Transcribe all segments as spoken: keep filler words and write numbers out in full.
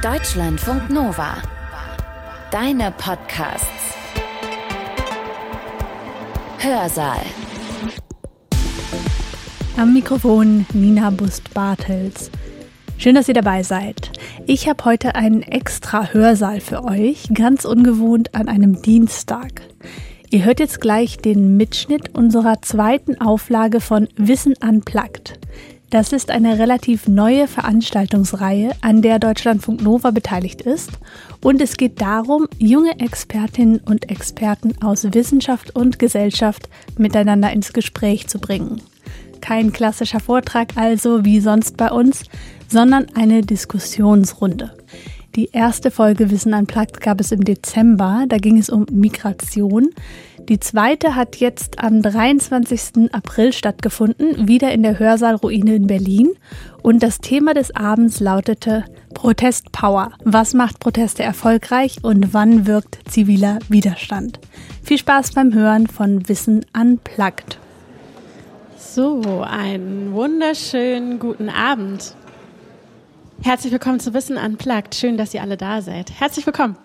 Deutschlandfunk Nova. Deine Podcasts. Hörsaal. Am Mikrofon Nina Bust-Bartels. Schön, dass ihr dabei seid. Ich habe heute einen extra Hörsaal für euch, ganz ungewohnt an einem Dienstag. Ihr hört jetzt gleich den Mitschnitt unserer zweiten Auflage von Wissen Unplugged. Das ist eine relativ neue Veranstaltungsreihe, an der Deutschlandfunk Nova beteiligt ist. Und es geht darum, junge Expertinnen und Experten aus Wissenschaft und Gesellschaft miteinander ins Gespräch zu bringen. Kein klassischer Vortrag also, wie sonst bei uns, sondern eine Diskussionsrunde. Die erste Folge Wissen Unplugged gab es im Dezember, da ging es um Migration. Die zweite hat jetzt am dreiundzwanzigsten April stattgefunden, wieder in der Hörsaalruine in Berlin. Und das Thema des Abends lautete Protestpower. Was macht Proteste erfolgreich und wann wirkt ziviler Widerstand? Viel Spaß beim Hören von Wissen Unplugged. So, einen wunderschönen guten Abend. Herzlich willkommen zu Wissen Unplugged. Schön, dass ihr alle da seid. Herzlich willkommen.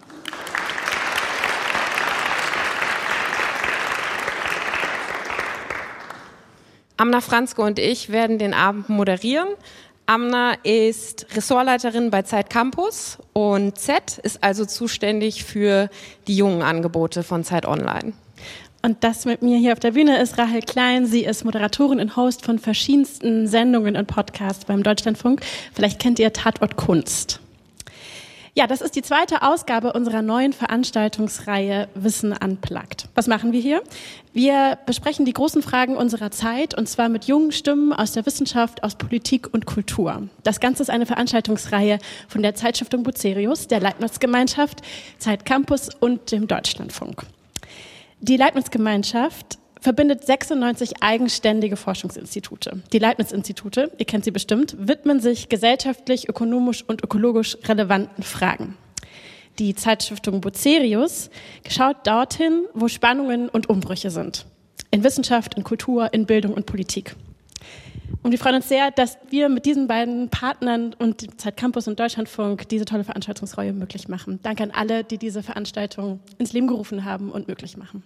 Amna Franzke und ich werden den Abend moderieren. Amna ist Ressortleiterin bei Zeit Campus und Z ist also zuständig für die jungen Angebote von Zeit Online. Und das mit mir hier auf der Bühne ist Rahel Klein. Sie ist Moderatorin und Host von verschiedensten Sendungen und Podcasts beim Deutschlandfunk. Vielleicht kennt ihr Tatort Kunst. Ja, das ist die zweite Ausgabe unserer neuen Veranstaltungsreihe Wissen Unplugged. Was machen wir hier? Wir besprechen die großen Fragen unserer Zeit und zwar mit jungen Stimmen aus der Wissenschaft, aus Politik und Kultur. Das Ganze ist eine Veranstaltungsreihe von der Zeitstiftung Bucerius, der Leibniz-Gemeinschaft, Zeit Campus und dem Deutschlandfunk. Die Leibniz-Gemeinschaft verbindet sechsundneunzig eigenständige Forschungsinstitute. Die Leibniz-Institute, ihr kennt sie bestimmt, widmen sich gesellschaftlich, ökonomisch und ökologisch relevanten Fragen. Die Zeitstiftung Bucerius schaut dorthin, wo Spannungen und Umbrüche sind. In Wissenschaft, in Kultur, in Bildung und Politik. Und wir freuen uns sehr, dass wir mit diesen beiden Partnern und Zeit Campus und Deutschlandfunk diese tolle Veranstaltungsreihe möglich machen. Danke an alle, die diese Veranstaltung ins Leben gerufen haben und möglich machen.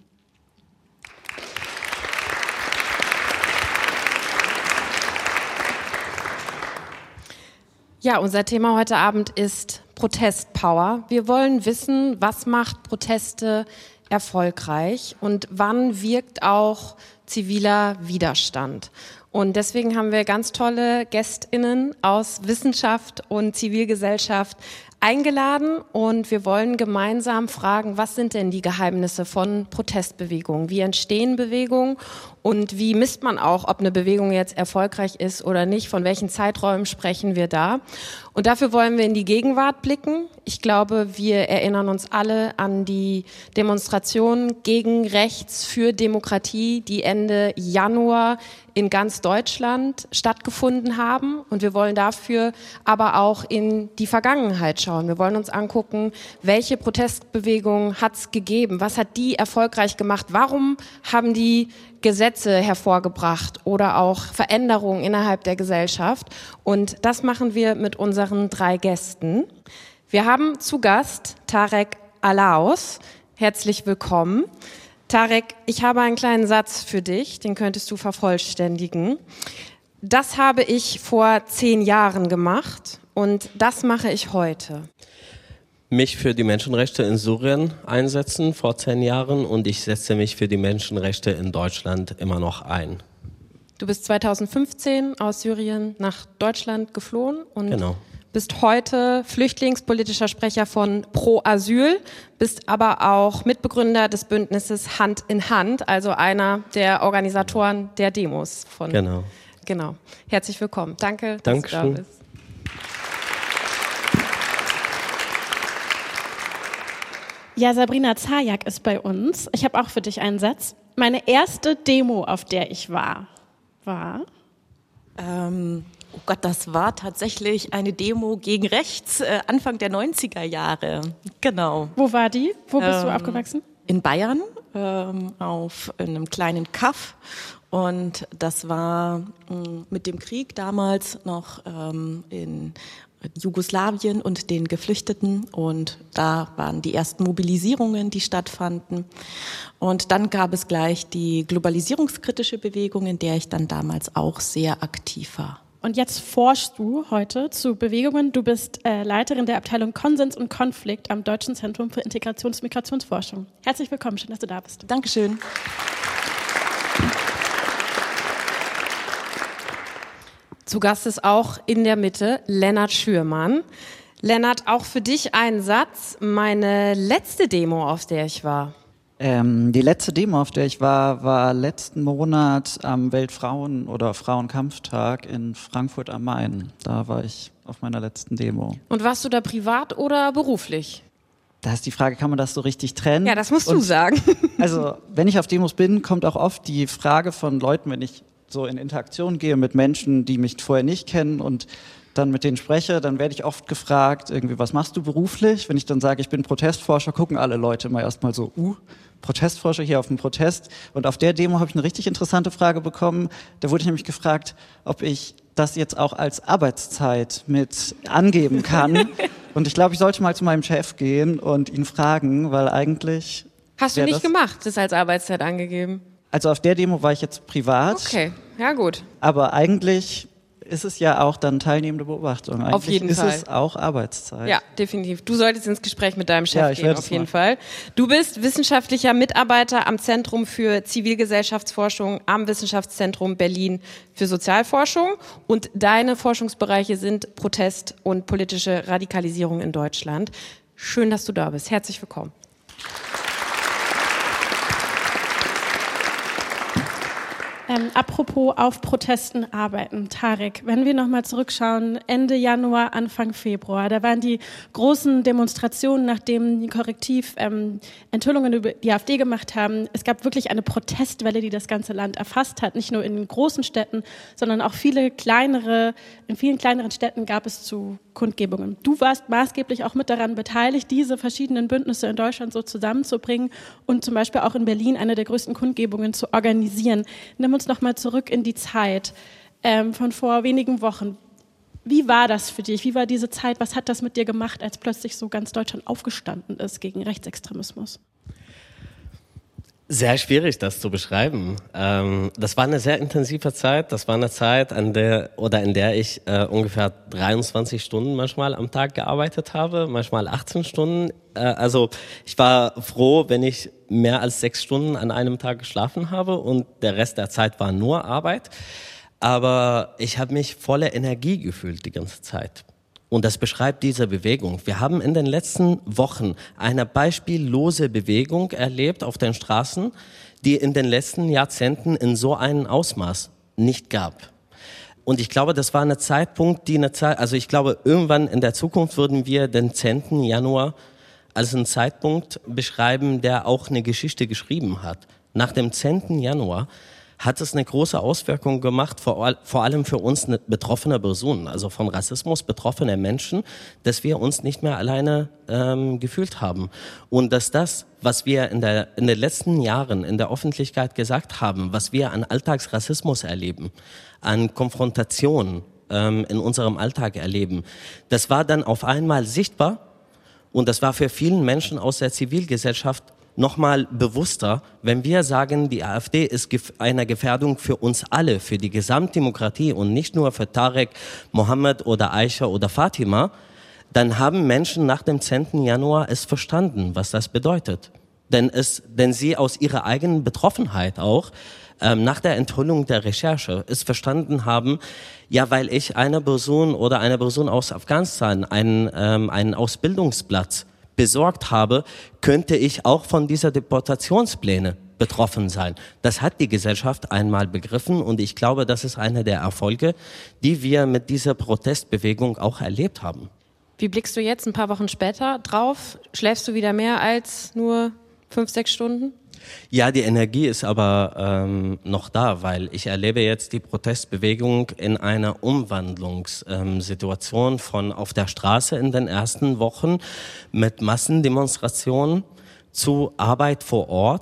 Ja, unser Thema heute Abend ist Protestpower. Wir wollen wissen, was macht Proteste erfolgreich und wann wirkt auch ziviler Widerstand. Und deswegen haben wir ganz tolle GästInnen aus Wissenschaft und Zivilgesellschaft eingeladen und wir wollen gemeinsam fragen, was sind denn die Geheimnisse von Protestbewegungen? Wie entstehen Bewegungen und wie misst man auch, ob eine Bewegung jetzt erfolgreich ist oder nicht? Von welchen Zeiträumen sprechen wir da? Und dafür wollen wir in die Gegenwart blicken. Ich glaube, wir erinnern uns alle an die Demonstrationen gegen Rechts für Demokratie, die Ende Januar in ganz Deutschland stattgefunden haben. Und wir wollen dafür aber auch in die Vergangenheit schauen. Wir wollen uns angucken, welche Protestbewegungen hat es gegeben? Was hat die erfolgreich gemacht? Warum haben die Gesetze hervorgebracht oder auch Veränderungen innerhalb der Gesellschaft? Und das machen wir mit unseren drei Gästen. Wir haben zu Gast Tarek Alaus. Herzlich willkommen. Tarek, ich habe einen kleinen Satz für dich, den könntest du vervollständigen. Das habe ich vor zehn Jahren gemacht und das mache ich heute. Mich für die Menschenrechte in Syrien einsetzen vor zehn Jahren und ich setze mich für die Menschenrechte in Deutschland immer noch ein. Du bist zweitausendfünfzehn aus Syrien nach Deutschland geflohen und genau. bist heute flüchtlingspolitischer Sprecher von Pro Asyl, bist aber auch Mitbegründer des Bündnisses Hand in Hand, also einer der Organisatoren der Demos. Von Genau. Genau. Herzlich willkommen. Danke, dass Dankeschön. du da bist. Ja, Sabrina Zajak ist bei uns. Ich habe auch für dich einen Satz. Meine erste Demo, auf der ich war, war... Ähm, oh Gott, das war tatsächlich eine Demo gegen rechts, äh, Anfang der neunziger Jahre. Genau. Wo war die? Wo bist ähm, du aufgewachsen? In Bayern, ähm, auf einem kleinen Kaff. Und das war mh, mit dem Krieg damals noch ähm, in Jugoslawien und den Geflüchteten, und da waren die ersten Mobilisierungen, die stattfanden. Und dann gab es gleich die globalisierungskritische Bewegung, in der ich dann damals auch sehr aktiv war. Und jetzt forschst du heute zu Bewegungen. Du bist äh, Leiterin der Abteilung Konsens und Konflikt am Deutschen Zentrum für Integrations- und Migrationsforschung. Herzlich willkommen, schön, dass du da bist. Dankeschön. Zu Gast ist auch in der Mitte Lennart Schürmann. Lennart, auch für dich ein Satz. Meine letzte Demo, auf der ich war. Ähm, die letzte Demo, auf der ich war, war letzten Monat am Weltfrauen- oder Frauenkampftag in Frankfurt am Main. Da war ich auf meiner letzten Demo. Und warst du da privat oder beruflich? Da ist die Frage, kann man das so richtig trennen? Ja, das musst du Und, sagen. Also, wenn ich auf Demos bin, kommt auch oft die Frage von Leuten, wenn ich so in Interaktion gehe mit Menschen, die mich vorher nicht kennen und dann mit denen spreche, dann werde ich oft gefragt, irgendwie, was machst du beruflich? Wenn ich dann sage, ich bin Protestforscher, gucken alle Leute immer erstmal so, uh, Protestforscher hier auf dem Protest. Und auf der Demo habe ich eine richtig interessante Frage bekommen. Da wurde ich nämlich gefragt, ob ich das jetzt auch als Arbeitszeit mit angeben kann. Und ich glaube, ich sollte mal zu meinem Chef gehen und ihn fragen, weil eigentlich... Hast du nicht das gemacht, das als Arbeitszeit angegeben? Also auf der Demo war ich jetzt privat. Okay, ja gut. Aber eigentlich ist es ja auch dann teilnehmende Beobachtung. Eigentlich auf jeden ist Fall. Es auch Arbeitszeit. Ja, definitiv. Du solltest ins Gespräch mit deinem Chef ja, ich gehen, auf jeden Fall. Du bist wissenschaftlicher Mitarbeiter am Zentrum für Zivilgesellschaftsforschung am Wissenschaftszentrum Berlin für Sozialforschung. Und deine Forschungsbereiche sind Protest und politische Radikalisierung in Deutschland. Schön, dass du da bist. Herzlich willkommen. Ähm, apropos auf Protesten arbeiten, Tarek, wenn wir nochmal zurückschauen, Ende Januar, Anfang Februar, da waren die großen Demonstrationen, nachdem die Korrektiv ähm, Enthüllungen über die AfD gemacht haben. Es gab wirklich eine Protestwelle, die das ganze Land erfasst hat, nicht nur in den großen Städten, sondern auch viele kleinere, in vielen kleineren Städten gab es zu Kundgebungen. Du warst maßgeblich auch mit daran beteiligt, diese verschiedenen Bündnisse in Deutschland so zusammenzubringen und zum Beispiel auch in Berlin eine der größten Kundgebungen zu organisieren. Nimm uns noch mal zurück in die Zeit ähm, von vor wenigen Wochen. Wie war das für dich? Wie war diese Zeit? Was hat das mit dir gemacht, als plötzlich so ganz Deutschland aufgestanden ist gegen Rechtsextremismus? Sehr schwierig, das zu beschreiben. Ähm, das war eine sehr intensive Zeit. Das war eine Zeit, an der oder in der ich äh, ungefähr dreiundzwanzig Stunden manchmal am Tag gearbeitet habe, manchmal achtzehn Stunden. Äh, also ich war froh, wenn ich mehr als sechs Stunden an einem Tag geschlafen habe und der Rest der Zeit war nur Arbeit. Aber ich habe mich voller Energie gefühlt die ganze Zeit. Und das beschreibt diese Bewegung. Wir haben in den letzten Wochen eine beispiellose Bewegung erlebt auf den Straßen, die in den letzten Jahrzehnten in so einem Ausmaß nicht gab. Und ich glaube, das war ein Zeitpunkt, die eine Zeit, also ich glaube, irgendwann in der Zukunft würden wir den zehnten Januar als einen Zeitpunkt beschreiben, der auch eine Geschichte geschrieben hat. Nach dem zehnten Januar hat es eine große Auswirkung gemacht, vor, vor allem für uns betroffene Personen, also von Rassismus betroffene Menschen, dass wir uns nicht mehr alleine ähm, gefühlt haben. Und dass das, was wir in, der, in den letzten Jahren in der Öffentlichkeit gesagt haben, was wir an Alltagsrassismus erleben, an Konfrontation ähm, in unserem Alltag erleben, das war dann auf einmal sichtbar und das war für vielen Menschen aus der Zivilgesellschaft nochmal bewusster, wenn wir sagen, die AfD ist eine Gefährdung für uns alle, für die Gesamtdemokratie und nicht nur für Tarek, Mohammed oder Aisha oder Fatima, dann haben Menschen nach dem zehnten Januar es verstanden, was das bedeutet. Denn, es, denn sie aus ihrer eigenen Betroffenheit auch ähm, nach der Enthüllung der Recherche es verstanden haben, ja, weil ich eine Person oder eine Person aus Afghanistan einen, ähm, einen Ausbildungsplatz besorgt habe, könnte ich auch von dieser Deportationspläne betroffen sein. Das hat die Gesellschaft einmal begriffen und ich glaube, das ist einer der Erfolge, die wir mit dieser Protestbewegung auch erlebt haben. Wie blickst du jetzt ein paar Wochen später drauf? Schläfst du wieder mehr als nur fünf, sechs Stunden? Ja, die Energie ist aber ähm, noch da, weil ich erlebe jetzt die Protestbewegung in einer Umwandlungssituation ähm, von auf der Straße in den ersten Wochen mit Massendemonstrationen zu Arbeit vor Ort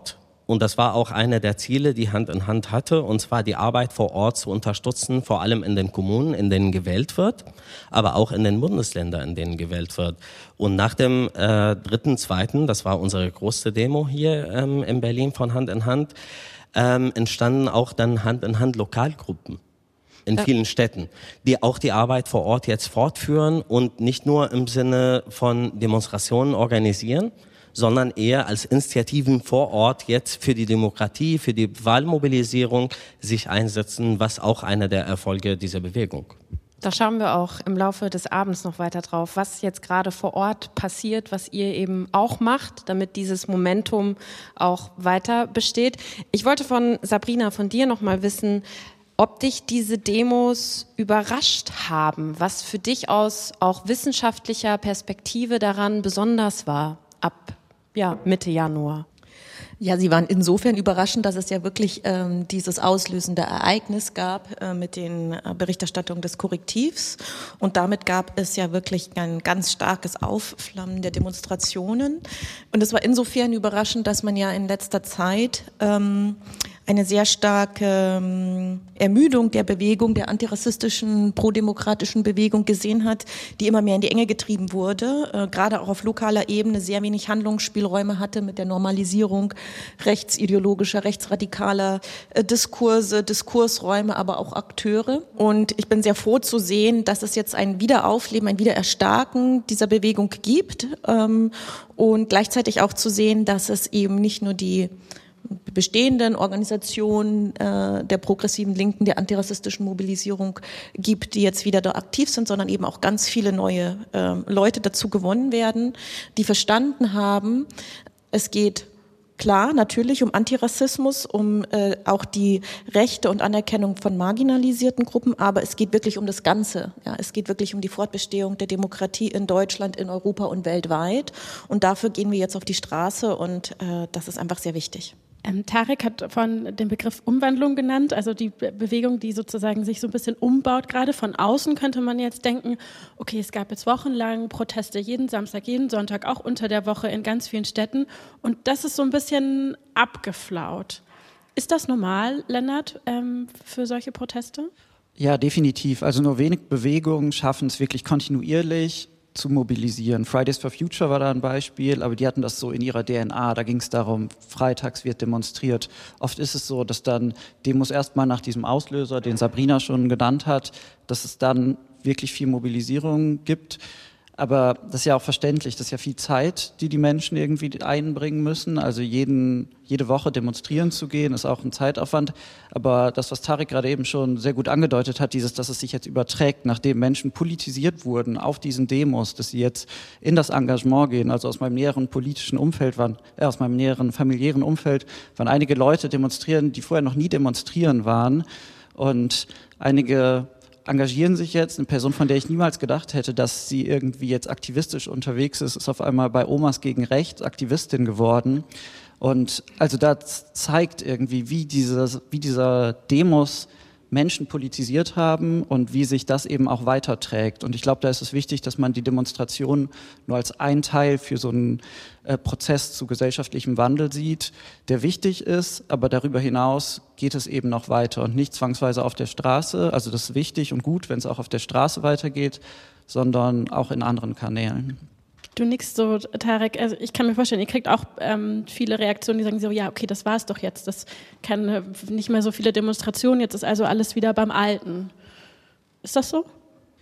Und das war auch einer der Ziele, die Hand in Hand hatte, und zwar die Arbeit vor Ort zu unterstützen, vor allem in den Kommunen, in denen gewählt wird, aber auch in den Bundesländern, in denen gewählt wird. Und nach dem äh, dritten, zweiten, das war unsere größte Demo hier ähm, in Berlin von Hand in Hand, ähm, entstanden auch dann Hand in Hand Lokalgruppen in ja. vielen Städten, die auch die Arbeit vor Ort jetzt fortführen und nicht nur im Sinne von Demonstrationen organisieren, sondern eher als Initiativen vor Ort jetzt für die Demokratie, für die Wahlmobilisierung sich einsetzen, was auch einer der Erfolge dieser Bewegung. Da schauen wir auch im Laufe des Abends noch weiter drauf, was jetzt gerade vor Ort passiert, was ihr eben auch macht, damit dieses Momentum auch weiter besteht. Ich wollte von Sabrina, von dir noch mal wissen, ob dich diese Demos überrascht haben, was für dich aus auch wissenschaftlicher Perspektive daran besonders war, ab ja, Mitte Januar. Ja, sie waren insofern überraschend, dass es ja wirklich ähm, dieses auslösende Ereignis gab äh, mit den äh, Berichterstattungen des Korrektivs. Und damit gab es ja wirklich ein ganz starkes Aufflammen der Demonstrationen. Und es war insofern überraschend, dass man ja in letzter Zeit ähm, eine sehr starke ähm, Ermüdung der Bewegung, der antirassistischen, prodemokratischen Bewegung gesehen hat, die immer mehr in die Enge getrieben wurde, äh, gerade auch auf lokaler Ebene sehr wenig Handlungsspielräume hatte mit der Normalisierung rechtsideologischer, rechtsradikaler äh, Diskurse, Diskursräume, aber auch Akteure. Und ich bin sehr froh zu sehen, dass es jetzt ein Wiederaufleben, ein Wiedererstarken dieser Bewegung gibt ähm, und gleichzeitig auch zu sehen, dass es eben nicht nur die bestehenden Organisationen äh, der progressiven Linken, der antirassistischen Mobilisierung gibt, die jetzt wieder da aktiv sind, sondern eben auch ganz viele neue äh, Leute dazu gewonnen werden, die verstanden haben, es geht klar natürlich um Antirassismus, um äh, auch die Rechte und Anerkennung von marginalisierten Gruppen, aber es geht wirklich um das Ganze. Ja, es geht wirklich um die Fortbestehung der Demokratie in Deutschland, in Europa und weltweit. Und dafür gehen wir jetzt auf die Straße und äh, das ist einfach sehr wichtig. Ähm, Tarek hat von dem Begriff Umwandlung genannt, also die Be- Bewegung, die sozusagen sich so ein bisschen umbaut. Gerade von außen könnte man jetzt denken, okay, es gab jetzt wochenlang Proteste, jeden Samstag, jeden Sonntag, auch unter der Woche in ganz vielen Städten. Und das ist so ein bisschen abgeflaut. Ist das normal, Lennart, ähm, für solche Proteste? Ja, definitiv. Also nur wenig Bewegungen schaffen es wirklich kontinuierlich zu mobilisieren. Fridays for Future war da ein Beispiel, aber die hatten das so in ihrer D N A. Da ging es darum, freitags wird demonstriert. Oft ist es so, dass dann Demos erstmal nach diesem Auslöser, den Sabrina schon genannt hat, dass es dann wirklich viel Mobilisierung gibt. Aber das ist ja auch verständlich, das ist ja viel Zeit, die die Menschen irgendwie einbringen müssen. Also jeden, jede Woche demonstrieren zu gehen, ist auch ein Zeitaufwand. Aber das, was Tarek gerade eben schon sehr gut angedeutet hat, dieses, dass es sich jetzt überträgt, nachdem Menschen politisiert wurden auf diesen Demos, dass sie jetzt in das Engagement gehen. Also aus meinem näheren politischen Umfeld waren, äh, aus meinem näheren familiären Umfeld waren einige Leute demonstrieren, die vorher noch nie demonstrieren waren. Und einige engagieren sich jetzt. Eine Person, von der ich niemals gedacht hätte, dass sie irgendwie jetzt aktivistisch unterwegs ist, ist auf einmal bei Omas gegen Rechts Aktivistin geworden. Und also das zeigt irgendwie, wie dieser, wie dieser Demos Menschen politisiert haben und wie sich das eben auch weiterträgt. Und ich glaube, da ist es wichtig, dass man die Demonstration nur als ein Teil für so einen äh, Prozess zu gesellschaftlichem Wandel sieht, der wichtig ist, aber darüber hinaus geht es eben noch weiter und nicht zwangsweise auf der Straße. Also das ist wichtig und gut, wenn es auch auf der Straße weitergeht, sondern auch in anderen Kanälen. Du nix so, Tarek, also ich kann mir vorstellen, ihr kriegt auch ähm, viele Reaktionen, die sagen so, ja, okay, das war's doch jetzt, das kann äh, nicht mehr so viele Demonstrationen, jetzt ist also alles wieder beim Alten. Ist das so?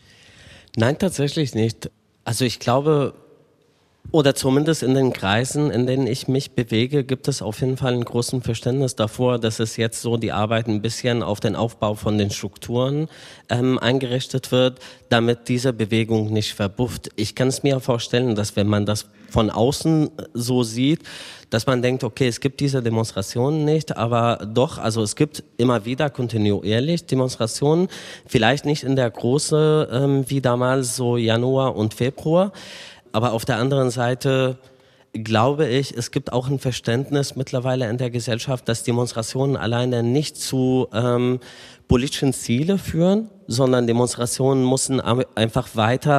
Nein, tatsächlich nicht. Also ich glaube, oder zumindest in den Kreisen, in denen ich mich bewege, gibt es auf jeden Fall ein großes Verständnis davor, dass es jetzt so die Arbeit ein bisschen auf den Aufbau von den Strukturen ähm, eingerichtet wird, damit diese Bewegung nicht verbufft. Ich kann es mir vorstellen, dass wenn man das von außen so sieht, dass man denkt, okay, es gibt diese Demonstrationen nicht, aber doch, also es gibt immer wieder kontinuierlich Demonstrationen, vielleicht nicht in der Größe ähm, wie damals so Januar und Februar. Aber auf der anderen Seite glaube ich, es gibt auch ein Verständnis mittlerweile in der Gesellschaft, dass Demonstrationen alleine nicht zu ähm, politischen Zielen führen, sondern Demonstrationen müssen einfach weiter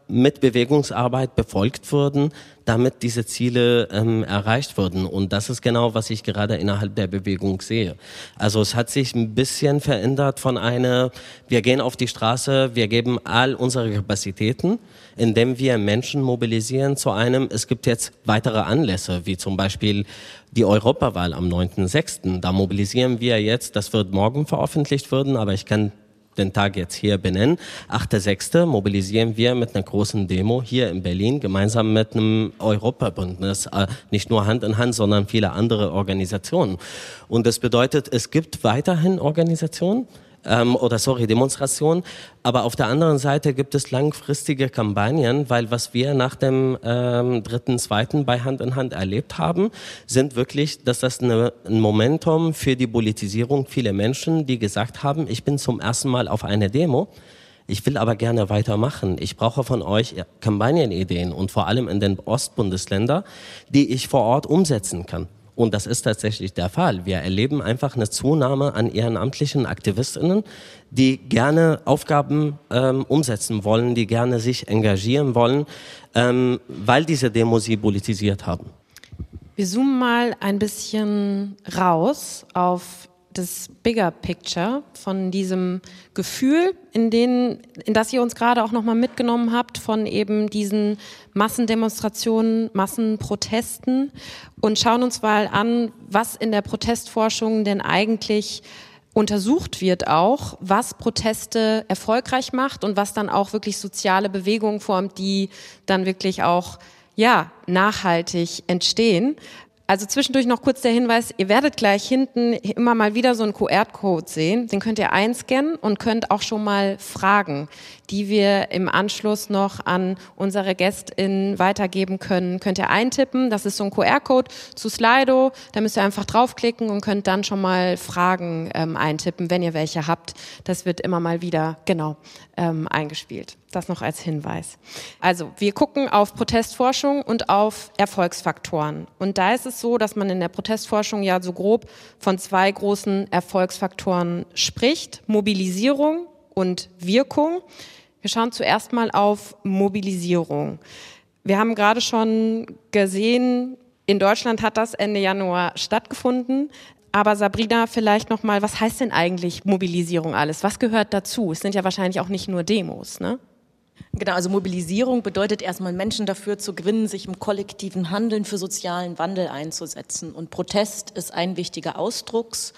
mit Bewegungsarbeit befolgt wurden, damit diese Ziele ähm, erreicht wurden. Und das ist genau, was ich gerade innerhalb der Bewegung sehe. Also es hat sich ein bisschen verändert von einer, wir gehen auf die Straße, wir geben all unsere Kapazitäten, indem wir Menschen mobilisieren, zu einem, es gibt jetzt weitere Anlässe, wie zum Beispiel die Europawahl am neunten sechsten Da mobilisieren wir jetzt, das wird morgen veröffentlicht werden, aber ich kann den Tag jetzt hier benennen. achter sechster mobilisieren wir mit einer großen Demo hier in Berlin, gemeinsam mit einem Europabündnis, äh, nicht nur Hand in Hand, sondern viele andere Organisationen. Und das bedeutet, es gibt weiterhin Organisationen, ähm, oder sorry, Demonstrationen, aber auf der anderen Seite gibt es langfristige Kampagnen, weil was wir nach dem ähm, dritten, zweiten bei Hand in Hand erlebt haben, sind wirklich, dass das eine, ein Momentum für die Politisierung vieler Menschen, die gesagt haben, ich bin zum ersten Mal auf einer Demo, ich will aber gerne weitermachen. Ich brauche von euch Kampagnenideen und vor allem in den Ostbundesländern, die ich vor Ort umsetzen kann. Und das ist tatsächlich der Fall. Wir erleben einfach eine Zunahme an ehrenamtlichen AktivistInnen, die gerne Aufgaben ähm, umsetzen wollen, die gerne sich engagieren wollen, ähm, weil diese Demos sie politisiert haben. Wir zoomen mal ein bisschen raus auf das Bigger Picture von diesem Gefühl, in, den, in das ihr uns gerade auch nochmal mitgenommen habt, von eben diesen Massendemonstrationen, Massenprotesten und schauen uns mal an, was in der Protestforschung denn eigentlich untersucht wird auch, was Proteste erfolgreich macht und was dann auch wirklich soziale Bewegungen formt, die dann wirklich auch ja, nachhaltig entstehen. Also zwischendurch noch kurz der Hinweis, ihr werdet gleich hinten immer mal wieder so einen Q R-Code sehen, den könnt ihr einscannen und könnt auch schon mal Fragen, die wir im Anschluss noch an unsere GästInnen weitergeben können, könnt ihr eintippen. Das ist so ein Q R-Code zu Slido, da müsst ihr einfach draufklicken und könnt dann schon mal Fragen ähm, eintippen, wenn ihr welche habt. Das wird immer mal wieder, genau, ähm, eingespielt. Das noch als Hinweis. Also, wir gucken auf Protestforschung und auf Erfolgsfaktoren. Und da ist es so, dass man in der Protestforschung ja so grob von zwei großen Erfolgsfaktoren spricht. Mobilisierung und Wirkung. Wir schauen zuerst mal auf Mobilisierung. Wir haben gerade schon gesehen, in Deutschland hat das Ende Januar stattgefunden. Aber Sabrina, vielleicht noch mal, was heißt denn eigentlich Mobilisierung alles? Was gehört dazu? Es sind ja wahrscheinlich auch nicht nur Demos, ne? Genau, also Mobilisierung bedeutet erstmal Menschen dafür zu gewinnen, sich im kollektiven Handeln für sozialen Wandel einzusetzen. Und Protest ist ein wichtiger Ausdrucks,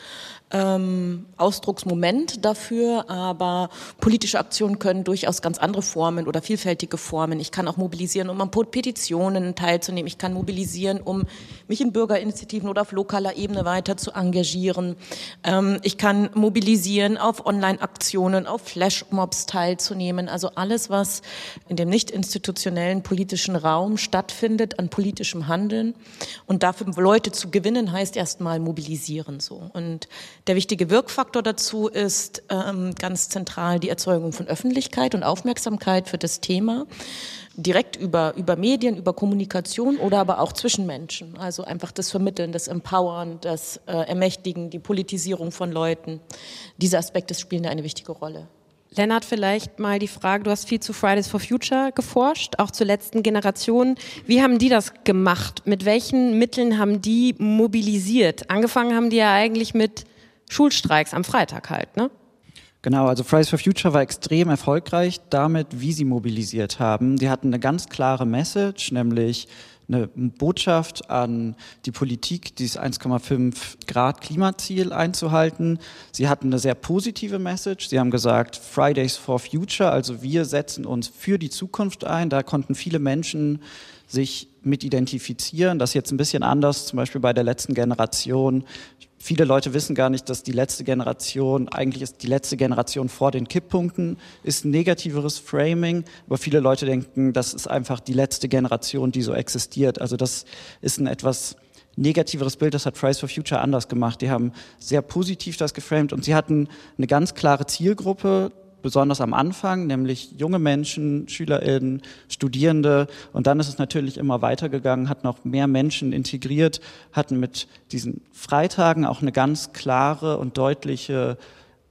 ähm, Ausdrucksmoment dafür, aber politische Aktionen können durchaus ganz andere Formen oder vielfältige Formen. Ich kann auch mobilisieren, um an Petitionen teilzunehmen. Ich kann mobilisieren, um mich in Bürgerinitiativen oder auf lokaler Ebene weiter zu engagieren. Ähm, ich kann mobilisieren, auf Online-Aktionen, auf Flashmobs teilzunehmen. Also alles, was in dem nicht institutionellen politischen Raum stattfindet an politischem Handeln. Und dafür Leute zu gewinnen, heißt erstmal mobilisieren so. Und der wichtige Wirkfaktor dazu ist ähm, ganz zentral die Erzeugung von Öffentlichkeit und Aufmerksamkeit für das Thema. Direkt über, über Medien, über Kommunikation oder aber auch zwischen Menschen. Also einfach das Vermitteln, das Empowern, das äh, Ermächtigen, die Politisierung von Leuten. Diese Aspekte spielen da eine wichtige Rolle. Lennart, vielleicht mal die Frage, du hast viel zu Fridays for Future geforscht, auch zur letzten Generation. Wie haben die das gemacht? Mit welchen Mitteln haben die mobilisiert? Angefangen haben die ja eigentlich mit Schulstreiks am Freitag halt, ne? Genau, also Fridays for Future war extrem erfolgreich damit, wie sie mobilisiert haben. Die hatten eine ganz klare Message, nämlich eine Botschaft an die Politik, dieses eins Komma fünf Grad Klimaziel einzuhalten. Sie hatten eine sehr positive Message. Sie haben gesagt, Fridays for Future, also wir setzen uns für die Zukunft ein. Da konnten viele Menschen sich mit identifizieren. Das ist jetzt ein bisschen anders, zum Beispiel bei der letzten Generation. Viele Leute wissen gar nicht, dass die letzte Generation, eigentlich ist die letzte Generation vor den Kipppunkten, ist ein negativeres Framing, aber viele Leute denken, das ist einfach die letzte Generation, die so existiert. Also das ist ein etwas negativeres Bild, das hat Fridays for Future anders gemacht. Die haben sehr positiv das geframed und sie hatten eine ganz klare Zielgruppe, besonders am Anfang, nämlich junge Menschen, SchülerInnen, Studierende. Und dann ist es natürlich immer weitergegangen, hat noch mehr Menschen integriert, hatten mit diesen Freitagen auch eine ganz klare und deutliche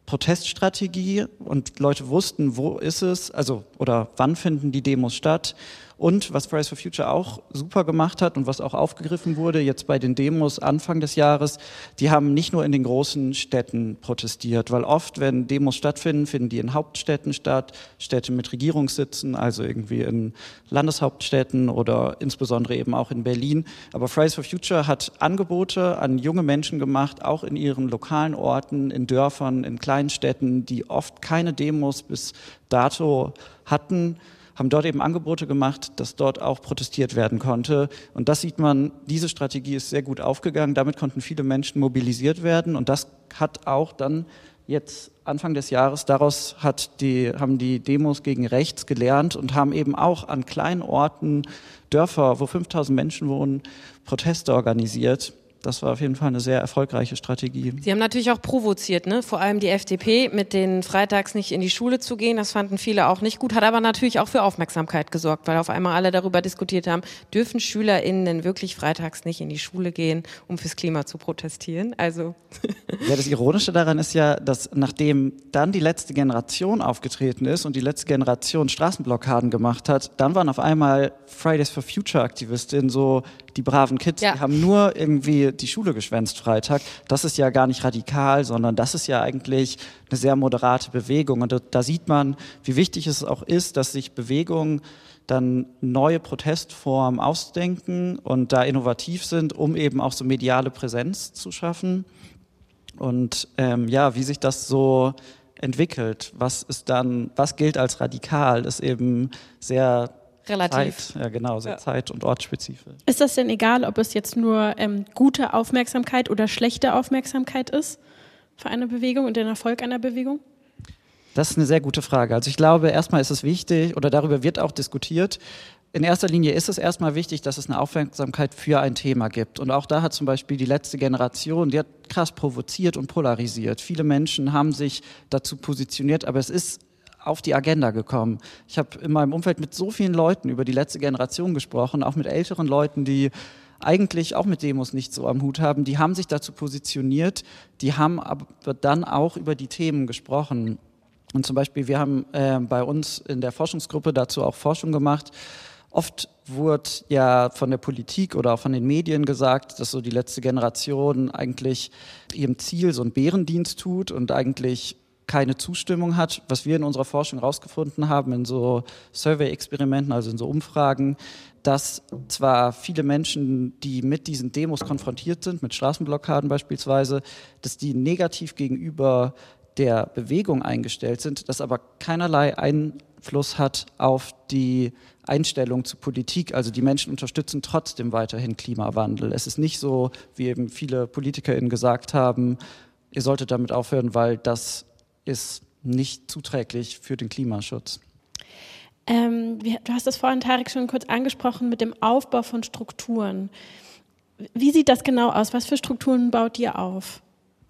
Proteststrategie und Leute wussten, wo ist es, also oder wann finden die Demos statt. Und was Fridays for Future auch super gemacht hat und was auch aufgegriffen wurde jetzt bei den Demos Anfang des Jahres, die haben nicht nur in den großen Städten protestiert, weil oft, wenn Demos stattfinden, finden die in Hauptstädten statt, Städte mit Regierungssitzen, also irgendwie in Landeshauptstädten oder insbesondere eben auch in Berlin. Aber Fridays for Future hat Angebote an junge Menschen gemacht, auch in ihren lokalen Orten, in Dörfern, in kleinen Städten, die oft keine Demos bis dato hatten, haben dort eben Angebote gemacht, dass dort auch protestiert werden konnte. Und das sieht man, diese Strategie ist sehr gut aufgegangen. Damit konnten viele Menschen mobilisiert werden. Und das hat auch dann jetzt Anfang des Jahres, daraus hat die, haben die Demos gegen rechts gelernt und haben eben auch an kleinen Orten, Dörfer, wo fünftausend Menschen wohnen, Proteste organisiert. Das war auf jeden Fall eine sehr erfolgreiche Strategie. Sie haben natürlich auch provoziert, ne? Vor allem die F D P, mit denen freitags nicht in die Schule zu gehen. Das fanden viele auch nicht gut, hat aber natürlich auch für Aufmerksamkeit gesorgt, weil auf einmal alle darüber diskutiert haben, dürfen SchülerInnen denn wirklich freitags nicht in die Schule gehen, um fürs Klima zu protestieren? Also ja, das Ironische daran ist ja, dass nachdem dann die letzte Generation aufgetreten ist und die letzte Generation Straßenblockaden gemacht hat, dann waren auf einmal Fridays for Future Aktivistinnen so die braven Kids, ja. Die haben nur irgendwie die Schule geschwänzt Freitag. Das ist ja gar nicht radikal, sondern das ist ja eigentlich eine sehr moderate Bewegung. Und da, da sieht man, wie wichtig es auch ist, dass sich Bewegungen dann neue Protestformen ausdenken und da innovativ sind, um eben auch so mediale Präsenz zu schaffen. Und ähm, ja, wie sich das so entwickelt, was ist dann, was gilt als radikal, ist eben sehr relativ. Zeit, ja genau, sehr ja. zeit- und ortsspezifisch. Ist das denn egal, ob es jetzt nur ähm, gute Aufmerksamkeit oder schlechte Aufmerksamkeit ist für eine Bewegung und den Erfolg einer Bewegung? Das ist eine sehr gute Frage. Also ich glaube, erstmal ist es wichtig, oder darüber wird auch diskutiert, in erster Linie ist es erstmal wichtig, dass es eine Aufmerksamkeit für ein Thema gibt. Und auch da hat zum Beispiel die letzte Generation, die hat krass provoziert und polarisiert. Viele Menschen haben sich dazu positioniert, aber es ist auf die Agenda gekommen. Ich habe in meinem Umfeld mit so vielen Leuten über die letzte Generation gesprochen, auch mit älteren Leuten, die eigentlich auch mit Demos nicht so am Hut haben. Die haben sich dazu positioniert, die haben aber dann auch über die Themen gesprochen. Und zum Beispiel, wir haben äh, bei uns in der Forschungsgruppe dazu auch Forschung gemacht. Oft wurde ja von der Politik oder auch von den Medien gesagt, dass so die letzte Generation eigentlich ihrem Ziel so einen Bärendienst tut und eigentlich keine Zustimmung hat. Was wir in unserer Forschung rausgefunden haben, in so Survey-Experimenten, also in so Umfragen, dass zwar viele Menschen, die mit diesen Demos konfrontiert sind, mit Straßenblockaden beispielsweise, dass die negativ gegenüber der Bewegung eingestellt sind, das aber keinerlei Einfluss hat auf die Einstellung zur Politik. Also die Menschen unterstützen trotzdem weiterhin Klimawandel. Es ist nicht so, wie eben viele PolitikerInnen gesagt haben, ihr solltet damit aufhören, weil das ist nicht zuträglich für den Klimaschutz. Ähm, du hast das vorhin, Tarek, schon kurz angesprochen mit dem Aufbau von Strukturen. Wie sieht das genau aus? Was für Strukturen baut ihr auf?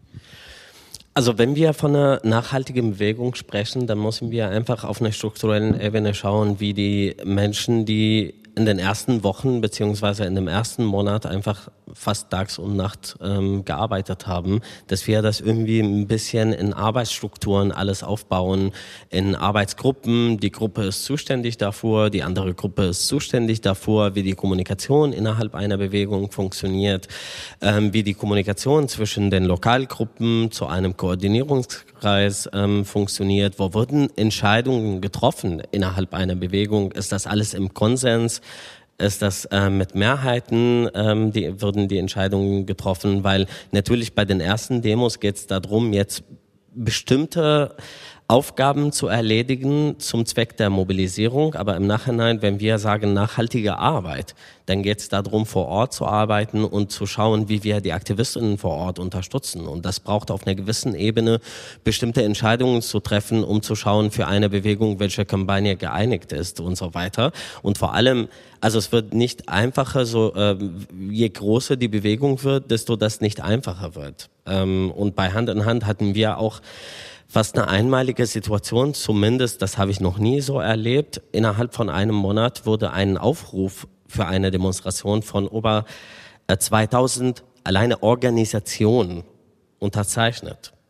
Also wenn wir von einer nachhaltigen Bewegung sprechen, dann müssen wir einfach auf einer strukturellen Ebene schauen, wie die Menschen, die in den ersten Wochen beziehungsweise in dem ersten Monat einfach fast tags und Nacht ähm, gearbeitet haben, dass wir das irgendwie ein bisschen in Arbeitsstrukturen alles aufbauen, in Arbeitsgruppen. Die Gruppe ist zuständig dafür, die andere Gruppe ist zuständig dafür, wie die Kommunikation innerhalb einer Bewegung funktioniert, ähm, wie die Kommunikation zwischen den Lokalgruppen zu einem Koordinierungskreis ähm, funktioniert. Wo wurden Entscheidungen getroffen innerhalb einer Bewegung? Ist das alles im Konsens? Ist das äh, mit Mehrheiten, ähm, die würden die Entscheidungen getroffen, weil natürlich bei den ersten Demos geht es darum, jetzt bestimmte Aufgaben zu erledigen zum Zweck der Mobilisierung, aber im Nachhinein, wenn wir sagen nachhaltige Arbeit, dann geht es darum, vor Ort zu arbeiten und zu schauen, wie wir die Aktivistinnen vor Ort unterstützen. Und das braucht auf einer gewissen Ebene bestimmte Entscheidungen zu treffen, um zu schauen für eine Bewegung, welche Kampagne geeinigt ist und so weiter. Und vor allem, also es wird nicht einfacher, so äh, je größer die Bewegung wird, desto das nicht einfacher wird. Ähm, und bei Hand in Hand hatten wir auch fast eine einmalige Situation, zumindest, das habe ich noch nie so erlebt. Innerhalb von einem Monat wurde ein Aufruf für eine Demonstration von über zweitausend alleine Organisationen unterzeichnet.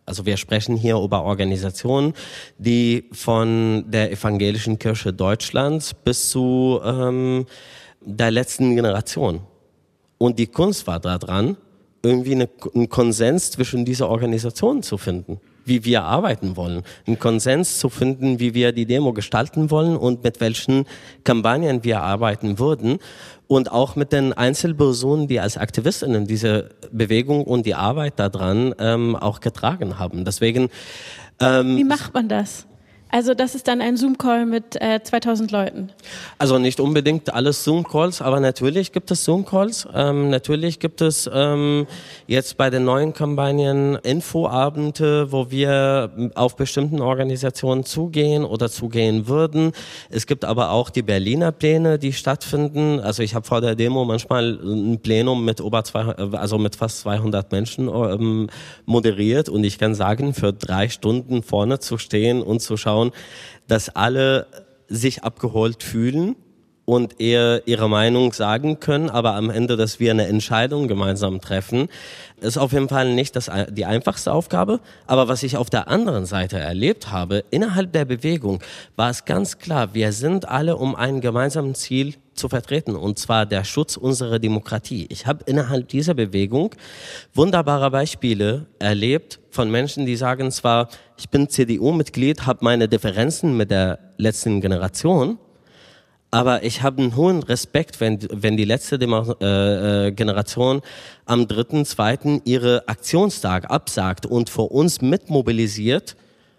Also wir sprechen hier über Organisationen, die von der evangelischen Kirche Deutschlands bis zu ähm, der letzten Generation. Und die Kunst war daran, irgendwie eine, einen Konsens zwischen dieser Organisationen zu finden, wie wir arbeiten wollen. Einen Konsens zu finden, wie wir die Demo gestalten wollen und mit welchen Kampagnen wir arbeiten würden. Und auch mit den Einzelpersonen, die als Aktivistinnen diese Bewegung und die Arbeit daran ähm, auch getragen haben. Deswegen. Ähm, Wie macht man das? Also das ist dann ein Zoom-Call mit äh, zweitausend Leuten? Also nicht unbedingt alles Zoom-Calls, aber natürlich gibt es Zoom-Calls. Ähm, natürlich gibt es ähm, jetzt bei den neuen Kampagnen Infoabende, wo wir auf bestimmten Organisationen zugehen oder zugehen würden. Es gibt aber auch die Berliner Pläne, die stattfinden. Also ich habe vor der Demo manchmal ein Plenum mit über zwei, also mit fast zweihundert Menschen ähm, moderiert und ich kann sagen, für drei Stunden vorne zu stehen und zu schauen, dass alle sich abgeholt fühlen und eher ihre Meinung sagen können, aber am Ende, dass wir eine Entscheidung gemeinsam treffen, ist auf jeden Fall nicht das, die einfachste Aufgabe. Aber was ich auf der anderen Seite erlebt habe, innerhalb der Bewegung, war es ganz klar, wir sind alle um ein gemeinsames Ziel zu vertreten, und zwar der Schutz unserer Demokratie. Ich habe innerhalb dieser Bewegung wunderbare Beispiele erlebt von Menschen, die sagen zwar, ich bin C D U-Mitglied, habe meine Differenzen mit der letzten Generation, aber ich habe einen hohen Respekt, wenn, wenn die letzte Demo, äh, Generation am dritten, zweiten ihre Aktionstag absagt und vor uns mitmobilisiert.